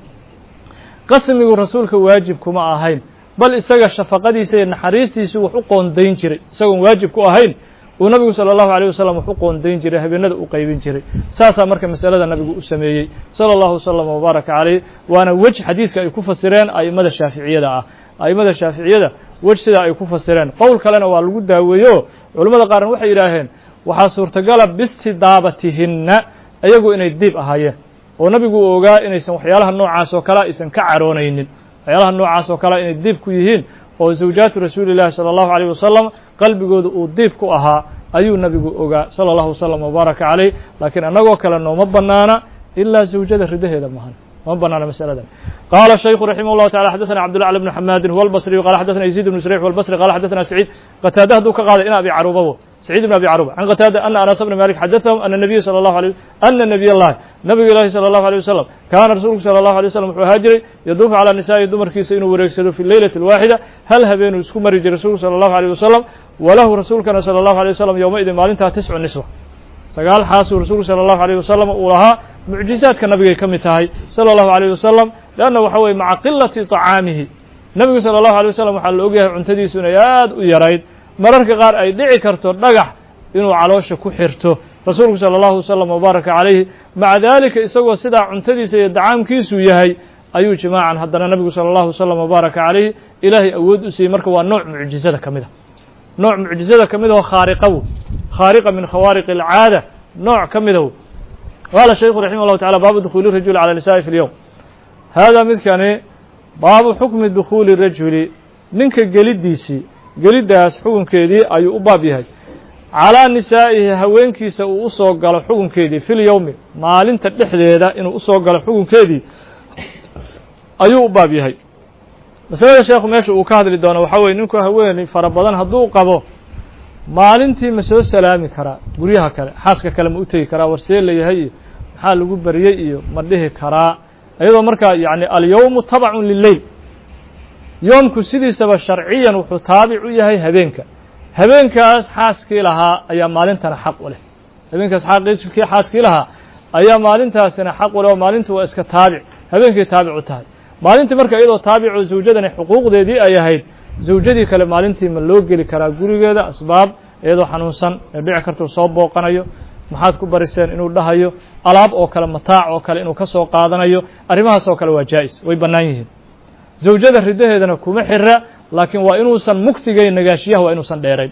qasmigu rasuulka waajib kuma ahayn bal isaga shafaqadiisa iyo naxariistiisu wax u qoondayn jiray isagoon waajib ku ahayn uu nabigu salى اllahu alيه wasalam wax u qoondayn jiray habeenada u qaybin jiray saasaa marka masalada nabigu u sameeyey salى اllahu wslam wbaaraka caleyh waana wej xadiiska ay ku fasireen a'immada shaaficiyada ah a'immada shaaficiyada wej sidaa ay ku fasireen qowl kalena waa lagu daaweeyo culimmada qaarna waxay yidhaaheen waxaa suurtagala bistidaabatihinna iyagu inay diib ahaayeen oo nabigu uu ogaa inaysan waxyaalaha noocaas oo kale aysan ka caroonaynin waxyaalaha noocaas oo kale inay diib ku yihiin oo zawjaatu rasuuli llahi salى اllahu alيyh wasalam qalbigooda uu diib ku ahaa ayuu nabigu ogaa salى اllahu wslam wbaaraka caleyh laakiin annagoo kale nooma banaana ilaa zawjada ridaheeda mahan ma banaana masaladan qaala shaykhu raximah اllahu taala xadaثna cabdulacla bnu xamaadin huwa albasriyu qala xadaثna yaziid bnu srيx wاlbasri qala xadaثna saciid qataada hadduu ka qaaday in abi caruubabo سعيد بن أبي عروبة عن قتادة أن أنس بن مالك حدثهم أن النبي صلى الله عليه أن نبي الله صلى الله عليه وسلم كان رسولك صلى الله عليه وسلم هاجري يدوف على نساء دمر كيسين وريكسدوا في الليلة الواحدة هل هبين اسكم رجل رسول صلى الله عليه وسلم وله رسولك صلى الله عليه وسلم يومئذ مالنتها 9 نسوة سقال حاسو رسول صلى الله عليه وسلم ولها معجزات كالنبي كم تهي صلى الله عليه وسلم لأنه وحوي مع قلة طعامه النبي صلى الله عليه وسلم وحال لوجه عنتدي سنياد ويريد mararka qaar ay dhici karto dhagax inuu caloosha ku xirto rasuulku salى اllahu wslam wbaaraka calayhi maca dalika isagoo sidaa cuntadiisa iyo dacaamkiisu yahay ayuu jimaacan haddana nabigu salى اllahu wslam wbaaraka calayhi ilaahay awood u siiyey marka waa nooc mucjizada ka mida nooc mucjizada ka mida oo khaariqa min khawaariq اlcaada nooc ka midaw qaala shaykhu raximah اllahu tacala baabu dukhuuli rajuli calى nisa'i fi اlyowm hada midkani baabu xukmi dukhuuli rajuli ninka geliddaas xukunkeedii ayuu u baab yahay calىa nisaa'ihi haweenkiisa uu usoo galo xukunkeedii fi lyowmi maalinta dhexdeeda inuu usoo galo xukunkeedii ayuu u baab yahay masalada sheekhu meesha uu ka hadli doono waxaa weye ninku haweeney fara badan hadduu qabo maalintii ma soo salaami karaa guryaha kale xaaska kale ma u tegi karaa warsee leeyahay iyo maxaa lagu bariyey iyo ma dhihi karaa iyadoo markaa yacni alyawmu tabacun lileyl yoomku sidiisaba sharciyan wuxuu taabic u yahay habeenka habeenkaas xaaskii lahaa ayaa maalintana xaq u leh habeenkaas xaaskii lahaa ayaa maalintaasina xaq u leh oo maalintu waa iska taabic habeenkii taabic u tahay maalintii marka iyadoo taabico zawjadani xuquuqdeedii ay ahayd zawjadii kale maalintii ma loo geli karaa gurigeeda asbaab iyadoo xanuunsan ee dhici karta soo booqanayo maxaad ku bariseen inuu dhahayo alaab oo kale mataac oo kale inuu ka soo qaadanayo arrimahaas oo kale waa jaa'is way bannaan yihiin zawjada riddaheedana kuma xira laakiin waa inuusan mugtigayn nagaashiyaha waa inuusan dheerayn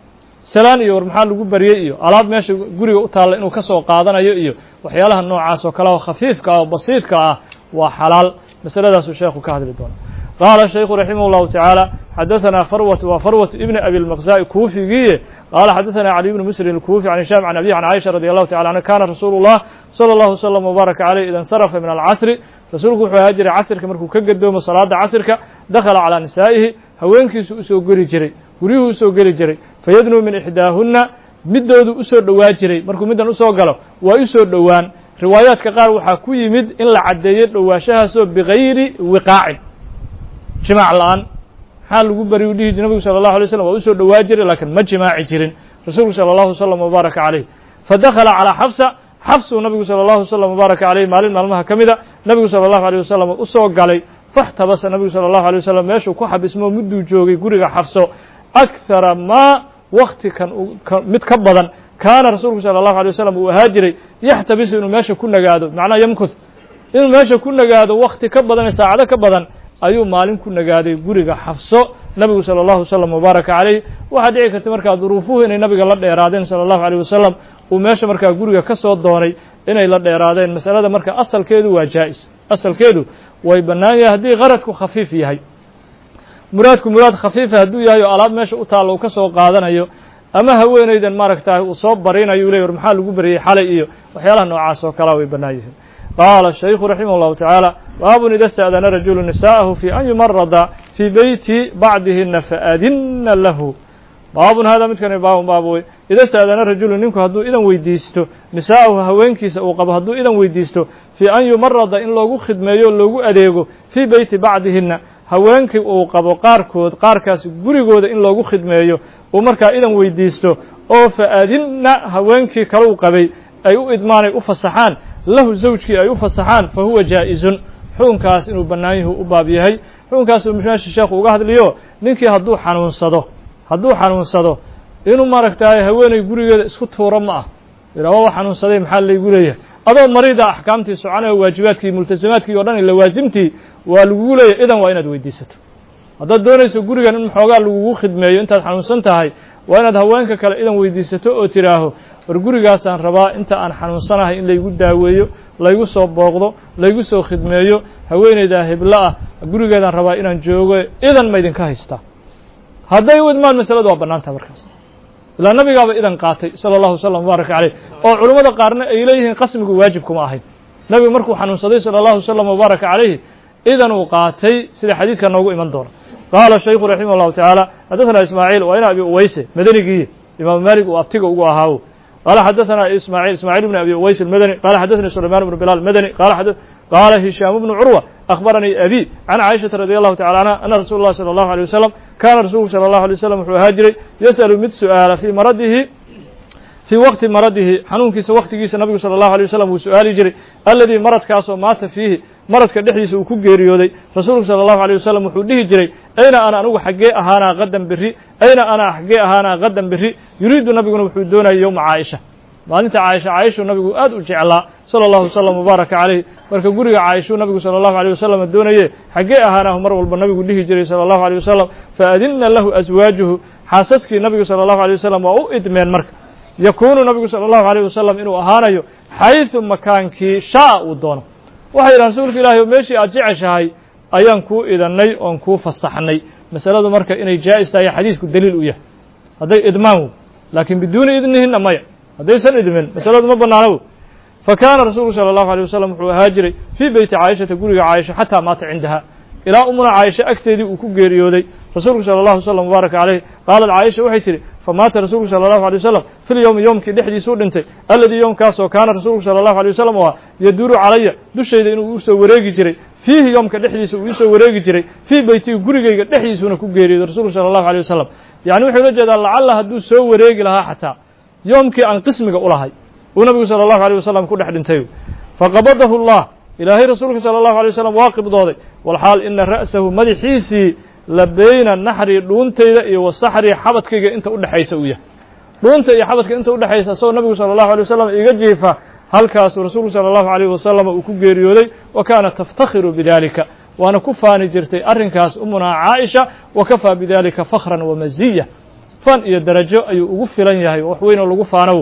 salaan iyo war maxaa lagu bariyey iyo alaab meesha guriga u taalla inuu ka soo qaadanayo iyo waxyaalaha noocaas oo kale oo khafiifka ah oo basiidka ah waa xalaal masaladaasuu sheekhu ka hadli doona qaala shaykhu raximah اllahu tacaala xadaثana farwat wa farwat ibni abi lmaqza'i kuufigiiye qaala xadaثana cali ibni muslim الkuufi can hishaam can abihi can caaisha radi allahu tacala anha kana rasuulu اllah salى اllahu wslam wbaaraka caleyh ida اnsarafa min alcasri rasuulku wuxuu ahaa jiray casirka markuu ka gedoomo salaada casirka dakhala calىa nisaa'ihi haweenkiisu usoo geli jiray guryuhu usoo geli jiray fayadnuu min ixdaahuna middoodu usoo dhowaa jiray markuu middan usoo galo waa usoo dhowaan riwaayaadka qaar waxaa ku yimid in la caddeeyo dhowaanshahaasoo bigayri wiqaacin jimaac la-aan maxaa lagu bari u dhihi jir nabigu sala allahu alay slam waa usoo dhowaa jiray laakiin ma jimaaci jirin rasuulku sala allahu wasalam wabaaraka caleyh fadakhala calaa xafsuu nabigu sala allahu wasalam wabaaraka caleyh maalin maalmaha ka mida nabigu sala allahu alيh wasalam usoo galay faxtabasa nabigu sala allahu alay wasalam meeshuu ku xabismo mudduu joogay guriga xafso akhara maa wakti kan mid ka badan kaana rasuulku sala allahu alay wasalam uu ahaa jiray yaxtabisu inuu meesha ku nagaado macnaha yamkuth inuu meesha ku nagaado wakti ka badan ee saacado ka badan ayuu maalin ku nagaaday guriga xafso nabigu sala allahu wasalam wabaaraka caleyh waxaa dhici karta markaa duruufuhu inay nabiga la dheeraadeen sala allahu aleyh wasalam uu meesha markaa guriga ka soo doonay inay la dheeraadeen masalada marka asalkeedu waa jaa'is asalkeedu way bannaan yahay haddii qaradku khafiif yahay muraadku muraad khafiifa hadduu yahay oo alaab meesha u taalla uu ka soo qaadanayo ama haweenaydan maaragtahay uu soo barinayo u ley war maxaa lagu bariyey xalay iyo waxyaalaha noocaas oo kalea way bannaan yihiin qaala shaykhu raximah اllahu tacaala baabun ida sta'dana rajulu nisa'ahu fi an yumarada fii beyti bacdihina faadina lahu baabun hada midkani baabun baab wey ida sta'dana rajulu ninku hadduu idan weydiisto nisaa'ahu haweenkiisa uu qabo hadduu idan weydiisto fii an yumarada in loogu khidmeeyo loogu adeego fii beyti bacdihina haweenkii uu qabo qaarkaas gurigooda in loogu khidmeeyo uu markaa idan weydiisto oo faadinna haweenkii kale u qabay ay u idmaanay u fasaxaan lahu zawjkii ay u fasaxaan fa huwa jaa'izun xukunkaas inuu bannaan yahu u baab yahay xukunkaasuu meesha sheekhu uga hadliyo ninkii hadduu xanuunsado inuu maaragtay haweeney gurigeeda isku tuuro ma ah ilaa waa xanuunsaday maxaa laygu leeyahay adoo mariida axkaamtii soconaya waajibaadkii multasamaadkii o dhan ila lawaasimtii waa lagugu leeyahay idan waa inaad weydiisato haddaad doonayso gurigan in xoogaa lagugu khidmeeyo intaad xanuunsan tahay waa inaad haweenka kale idan weydiisato oo tidhaaho war gurigaasaan rabaa inta aan xanuunsanahay in laygu daaweeyo laygu soo booqdo laygu soo khidmeeyo haweeneydaa heblo ah gurigeedaan rabaa inaan joogo idan ma idinka haystaa hadday u idmaan masaladu waa bannaantaha markaas ilaa nabigaaba idan qaatay sala allahu wasalam wabaaraka caleyh oo culummada qaarna ay leeyihiin qasmigu waajib kuma ahayn nabigu markuu xanuunsaday sala allahu wasalam wabaaraka caleyhi idan uu qaatay sida xadiidka noogu iman doona qaala shaykhu raximah اllahu tacaala xadaثana ismaaciil waa ina abi uweyse madanigii imaamu maalik uu abtiga ugu ahaawo qaala xadaثana ismaaciil bn abi uweys اmadani qala xadaثani sulayman bnu bilaal madani qaala hishaam bnu curwa akhbaranii abi can caaishaةa radi allahu tacala canha ana rasuul اllahi salى allahu alيه wasalam kaana rasuulku salى allahu alيه wasalam wuxuu ahaa jiray yas'alu mid su'aala fii waqti maradihi xanuunkiisa waktigiisa nabigu salى allahu alيه wasalam wuu su-aali jiray aladii maradkaasoo maata fiihi maradka dhexdiisa uu ku geeriyooday rasuulku salى allahu alيه wasalam wuxuu dhihi jiray ayna ana anigu xaggee ahaanaa qadan beri ayna ana xaggee ahaanaa qadan beri yuriidu nabiguna wuxuu doonayay yowma caaisha maalinta caaishuu nabigu aad u jeclaa salى allahu wasalam wabaaraka caleyh marka guriga caaishuu nabigu salى allahu alيه wasalam doonaye xaggee ahaanaahu mar walba nabigu dhihi jiray salى allahu alيه wasalam faadinna lahu aswaajuhu xaasaskii nabigu salى allahu alيه wasalam waa u idmeen marka yakuunu nabigu salى allahu alيه wasalam inuu ahaanayo xayثu makaankii shaaa uu doono waxay yidhahan rasuulka ilahi o meeshii aad jeceshahay ayaan kuu idannay oon kuu fasaxnay masaladu marka inay jaa'is tahay xadiisku daliil u yahay hadday idmaan wo laakiin biduuni idnihinna maya haddaysan idmin masaladu ma bannaano wo fakaana rasuulku salى allahu alيه wasalam wuxuu ahaa jiray fii beyti caayishata guriga caaisha xataa maata cindaha ilaa umuna caaisha agteedii uu ku geeriyooday rasuulku sala allahu wasalam mubaaraka caleyh qaalat caaisha waxay tidhi famaata rasuulku sala allahu alay wasalam fi lyowmi yoomkii dhexdiisuu dhintay alladii yoomkaasoo kaana rasuulku sala allahu alay wasalam oo ah yaduuru calaya dushayda inuu uu soo wareegi jiray fiihi yoomka dhexdiisa uu iisoo wareegi jiray fii beytii gurigayga dhexdiisuuna ku geeriyooday rasuulku sala allahu alay wasalam yacni wuxuu ula jeedaa lacalla hadduu soo wareegi lahaa xataa yoomkii aan qismiga u lahay uu nabigu sala allahu alay wasalam ku dhex dhintay faqabadahu allah ilaahay rasuulka sala allahu alay wasalam waa qibdooday walxaal ina ra'sahu madaxiisii la beyna naxri dhuuntayda iyo wasaxri xabadkayga inta udhexaysa uu yahay dhuunta iyo xabadka inta udhexaysa isagoo nabigu sala allahu alay wasalam iga jiifa halkaasuu rasuulku sala allahu alayh wasalam uu ku geeriyooday wa kaana taftakhiru bidalika waana ku faani jirtay arrinkaas umunaa caaisha wa kafaa bidalika fakhran wa maziya fan iyo darajo ayuu ugu filan yahay wax weyn oo lagu faanow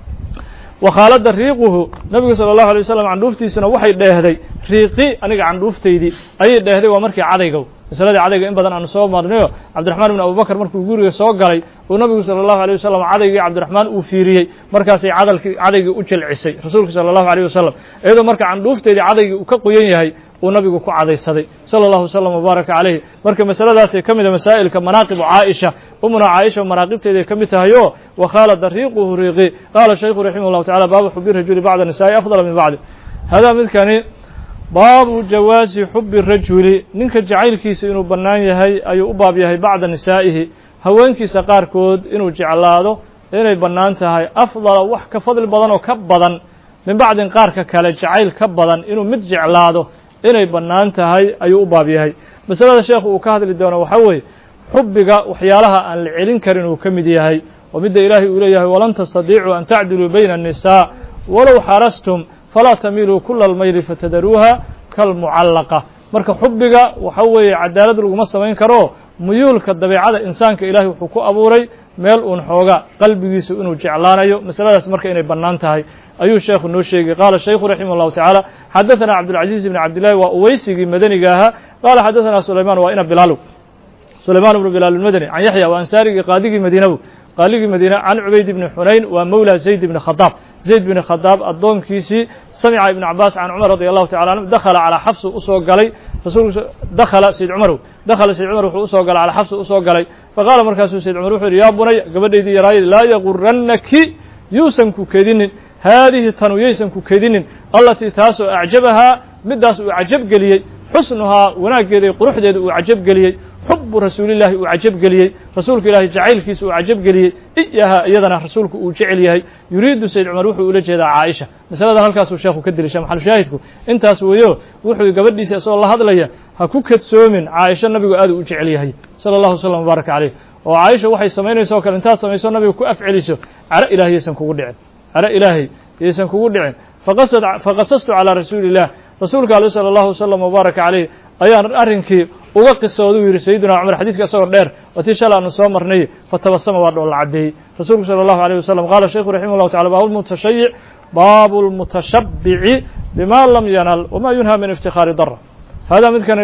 wakhaalada riiquhu nabigu sala allahu alay wasalam candhuuftiisuna waxay dheehday riiqi aniga candhuuftaydii ayay dheehday waa markii cadayga masaladii cadayga in badan aanu soo marnayo cabdiraxmaan ibn abubakar markuu guriga soo galay uu nabigu sala allahu alay wasalam cadaygii cabdiraxmaan uu fiiriyey markaasay cadaygii u jilcisay rasuulka sala allahu alayh wasalam iyadoo marka candhuufteedii cadaygii uu ka qoyan yahay uu nabigu ku cadaysaday sala allahu wasalam wabaaraka calayhi marka masaladaasay ka mid a masaa'ilka manaaqibu caaisha umuna caaisha manaaqibteeday ka mid tahay oo wakhaalada riiquhu riiqi qaala shaykhu raximah llahu tacala baabu xubi rajuli bacda nisaa'i afdala min bacdi hadaa midkani baabu jawaasi xubi rajuli ninka jacaylkiisa inuu bannaan yahay ayuu u baab yahay bacda nisaa'ihi haweenkiisa qaarkood inuu jeclaado inay bannaan tahay afdala wax ka fadli badan oo ka badan min bacdin qaarka kale jacayl ka badan inuu mid jeclaado inay bannaan tahay ayuu u baab yahay masalada sheekhu uu ka hadli doono waxaa weeye xubbiga waxyaalaha aan la celin karin uu ka mid yahay oo midda ilaahay uu leeyahay walan tastadiicuu an tacdiluu bayna الnisaa walow xarastum falaa tamiiluu kula almayli fatadaruuha kalmucallaqa marka xubbiga waxa weeye cadaalad laguma samayn karo muyuulka dabeecada insaanka ilaahay wuxuu ku abuuray meel uun xooga qalbigiisu inuu jeclaanayo masaladaas marka inay bannaan tahay ayuu sheekhu noo sheegay qaala shaykhu raximah اllahu tacaala xadaثana cabdulcaziiz ibn cabdillahi waa uweysigii madaniga ahaa qaala xadaثana sulaymaan waa ina bilaalow sulaymaan ibnu bilaal almadani can yaxya waa ansaarigii qaadigii madiinabu qaaligii madiina can cubayd ibni xunayn waa mowla zayd ibni khadaab zayd bni khadaab addoonkiisii samica ibnu cabaas can cumar radi allahu tacala anhu dakhala calaa xafsu usoo galay rasuulku dakhala sayd cumarow dakhala sayd cumar wuxuu usoo galay calaa xafsu usoo galay faqaala markaasuu sayd cumar wuxuu yidhi yaa bunay gabadhaydii yaraayad laa yagurannaki yuusan ku kedinin haadihi tanu yaysan ku kedinin allatii taasoo acjabahaa middaas uu cajab geliyey xusnuhaa wanaaggeeda iyo quruxdeeda uu cajab geliyey xubu rasuulillaahi uu cajab geliyey rasuulka ilaahay jacaylkiisa uu cajab geliyey iyahaa iyadana rasuulku uu jecel yahay yuriidu sayd cumar wuxuu ula jeedaa caaisha masaladan halkaasuu sheekhu ka dilisha maxalushaahidku intaas weeyo wuxuu gabadhiisa isagoo la hadlaya ha ku kadsoomin caaisha nabigu aad u jecel yahay sala allahu wasalam wabaaraka caleyh oo caaisha waxay samaynaysa oo kale intaad samayso nabiga ku afceliso caro ilaahay yaysan kugu dhicin caro ilaahay yaysan kugu dhicin faqasastu calaa rasuuli illah rasuulka ale sala allahu wasalam wabaaraka caleyh ayaan arrinkii uga qisooduu yidhi sayiduna cumar xadiiska isagoo dheer oo tii shala aanu soo marnay fatabasama waa dhoolla caddeeyey rasuulku sala allahu alayh wasalam qaala shaykhu raximah llahu tacala baabulmutashayic baabu lmutashabbici bima lam yanal wama yunhaa min iftikhaari dara hadaa midkani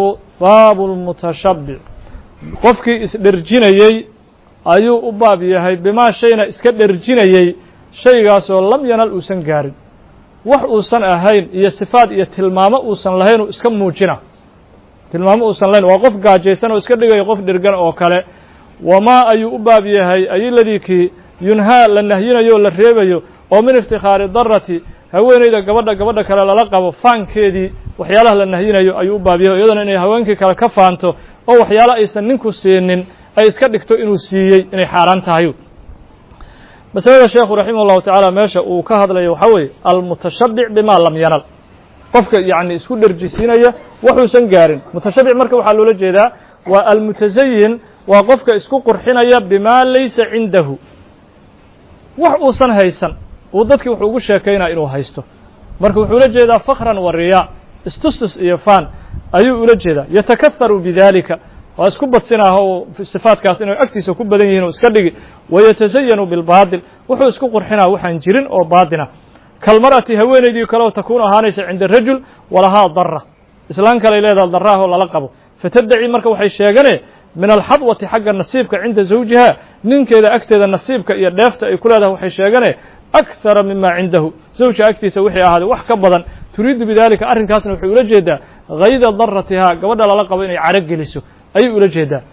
baabu lmutashabbic qofkii isdherjinayey ayuu u baab yahay bimaa shayna iska dherjinayey shaygaasoo lam yanal uusan gaarin wax uusan ahayn iyo sifaad iyo tilmaamo uusan lahayn uu iska muujina tilmaamo uusan lahayn waa qof gaajaysan oo iska dhigayo qof dhirgan oo kale wamaa ayuu u baab yahay ayiladii kii yunhaa la nahyinayo o la reebayo oo min iftikhaari darati haweenayda gabadha kale lala qabo faankeedii waxyaalaha la nahyinayo ayuu u baab yahay iyadana inay haweenkii kale ka faanto oo waxyaalo aysan ninku siinin ay iska dhigto inuu siiyey inay xaaraan tahay masalada sheekhu raximah llahu tacaala meesha uu ka hadlayo waxaa weeye almutashabbic bima lam yanal qofka yacni isku dherjisiinaya waxuusan gaarin mutashabbic marka waxaa loola jeedaa waa almutazayin waa qofka isku qurxinaya bimaa laysa cindahu wax uusan haysan uu dadkii wuxuu ugu sheekaynaa inuu haysto marka wuxuu ula jeedaa fakhran wa riyaa istustus iyo faan ayuu ula jeedaa yatakaharu bidalika waa isku badsinaaho oo sifaadkaas inay agtiisa ku badan yihiin oo iska dhigi wayatasayanu bilbaatil wuxuu isku qurxinaa waxaan jirin oo baatina kalmar'ati haweenaydii kale oo takuunu ahaanaysa cinda rajul walahaa dara islaan kaley leedaha daraah oo lala qabo fataddaci marka waxay sheegane min alxadwati xagga nasiibka cinda zawjiha ninkeeda agteeda nasiibka iyo dheefta ay ku leedahay waxay sheegane akhara mima cindahu zawja agtiisa wixii ahaaday wax ka badan turiidu bidalika arrinkaasna waxay ula jeedaa hayda daratihaa gabadha lala qabo inay caro geliso ayay ula jeedaa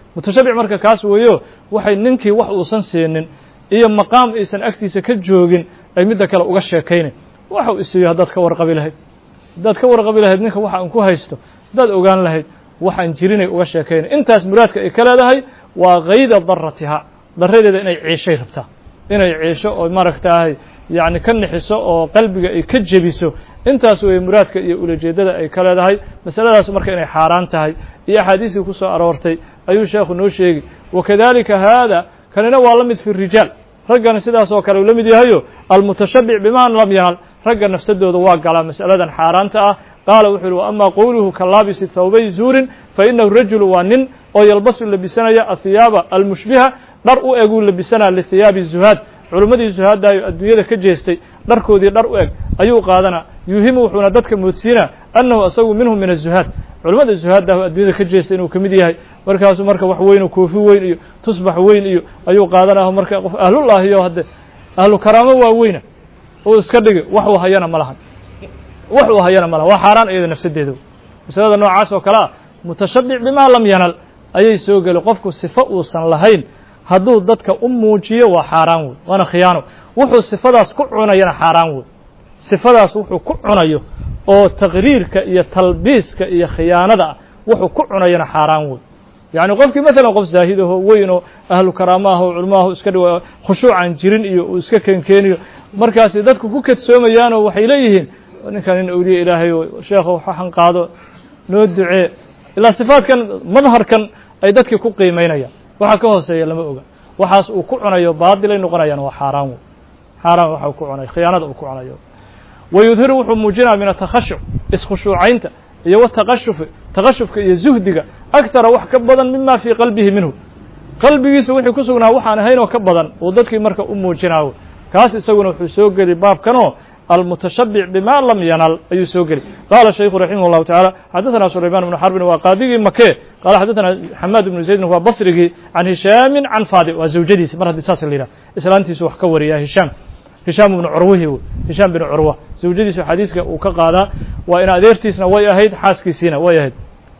mutashabbic marka kaas weeyo waxay ninkii wax uusan siinin iyo maqaam aysan agtiisa ka joogin ay midda kale uga sheekaynay waxa uu isiiyo haddaad ka warqabi lahayd haddaad ka warqabi lahayd ninka waxa aan ku haysto haddaad ogaan lahayd waxaan jirinay uga sheekaynay intaas muraadka ay ka leedahay waa qayda daratiha daradeeda inay ciishay rabtaa inay ciisho oo maaragtaahay yacni ka nixiso oo qalbiga ay ka jebiso intaas weeye muraadka iyo ulajeedada ay ka leedahay masaladaas marka inay xaaraan tahay iyo axaadiistii ku soo aroortay ayuu sheekhu noo sheegi wakadalika haada kanina waa la mid fi rijaal raggana sidaas oo kale uu la mid yahayo almutashabbic bimaa lam yanal ragga nafsadooda waa galaa mas'aladan xaaraanta ah qaala wuxuu yihi wa ama qowluhu ka laabisi thawbay zuurin fa inahu rajulu waa nin oo yalbasu labisanaya athiyaaba almushbiha dhar u eg uu labisanaa lithiyaabi zuhaad culimmadii zuhaadaayo adduunyada ka jeestay dharkoodii dhar u eg ayuu qaadanaa yuhimu wuxuuna dadka moodsiinaa annahu asagu minhum min azuhaad culimmada zuhaadaahu adduunyada ka jeestay inuu ka mid yahay markaasuu marka wax weyn oo koofi weyn iyo tusbax weyn iyo ayuu qaadanaa marka qof ahlulaahiyo hadde ahlu karaamo waa weyna uu iska dhigi wax uu hayana ma lahan wax uu hayana ma lahan waa xaaraan iyada nafsadeeda masalada noocaas oo kale ah mutashabbic bimaa lam yanal ayay soo geli qofku sifo uusan lahayn hadduu dadka u muujiyo waa xaaraan wey waana khiyaano wuxuu sifadaas ku cunayana xaaraan wey sifadaas wuxuu ku cunayo oo taqriirka iyo talbiiska iyo khiyaanada ah wuxuu ku cunayana xaaraan wey yacni qofkii maalan qof zaahid ahoo weyn oo ahlu karaama ah oo culamahu iska dhigo khushuucan jirin iyo uu iska keenkeeniyo markaasi dadku ku kadsoomayaanoo waxay leeyihiin ninkan in awliye ilaahay oo sheekho waxan qaado noo ducee ilaa sifaadkan madharkan ay dadkii ku qiimaynayaan waxa ka hooseeya lama oga waxaas uu ku cunayo baadilay noqonayaan waa xaaraan wey xaaraan waxa uu ku cunayo khiyaanada uu ku cunayo wayudhiru wuxuu muujinaa min atakhashuc iskhushuucaynta iyo wataqashufi taqashufka iyo zuhdiga agtara wax ka badan mima fii qalbihi minhu qalbigiisa wixii ku sugnaa waxaan ahayn oo ka badan uu dadkii marka u muujinaayo kaas isaguna wuxuu soo geli baabkanoo المتشبع بما لم ينل أي سوقري قال الشيخ رحمه الله تعالى حدثنا سليمان بن حرب وقاضي مكة قال حدثنا حماد بن زيد هو بصري عن هشام عن فاضل وزوجتي مرة دساس الليلة إسلامتي سوح كوري يا هشام بن عروه هشام بن عروة زوجتي حديثك وكقاضى وإن أديرتي سنوي أهيد حاسكي سينا ويهد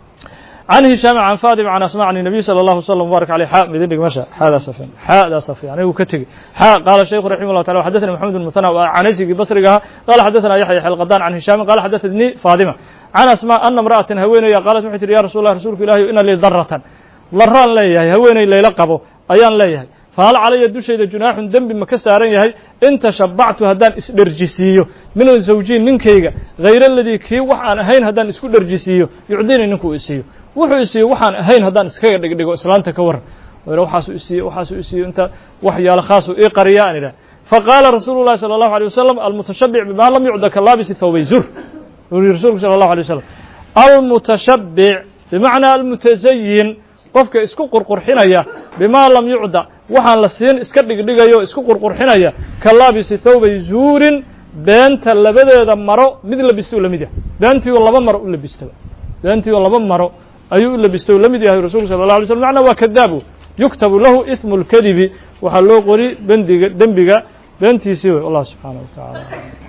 عن هشام عن فاضل عن أسماء عن النبي صلى الله عليه وسلم وبارك عليه حاء بدين مشى هذا صفين هذا صفين يعني وكتج حاء قال الشيخ رحمه الله تعالى حدثنا محمد المثنى وعنسي بصرها قال حدثنا يحيى القضان عن هشام قال حدثني فاطمة عن أسماء أن امرأة هويني قالت وحيت يا رسول الله رسولك الله إن لي ضرة ضران لي هويني لي لقبه أيان لي فهل علي الدشي جناح ذنب مكسارين يهي انت شبعت هدان اسدرجسيو من الزوجين من كيغا غير الذي كي وحان هين هدان اسكو درجسيو يعديني نكو اسيو wuxuu isiiyo waxaan ahayn haddaan iskaga dhigdhigo islaanta ka waran waxaasu isiiyo inta waxyaalo khaasu ii qariya aan idhaah faqaala rasuulu llahi sala allahu alay wasalam almutashabbic bimaa lam yucda ka laabisi thawbay zur wuxuu yihi rasuulku sala allahu alay wasalam almutashabbic bimacnaa almutazayin qofka isku qurqurxinaya bimaa lam yucda waxaan la siin iska dhigdhigayo isku qurqurxinaya ka laabisi thawbay zuurin beenta labadeeda maro mid labistuu la mid yahay beentiioo laba maro u labistaba beentiioo laba maro ayuu u labistay u la mid yahay rasuulku sala allah alay slam macnaa waa kadaabu yuktabu lahu ismu اlkadibi waxaa loo qori dembiga beentiisii wey allah subxaanaه wa tacaala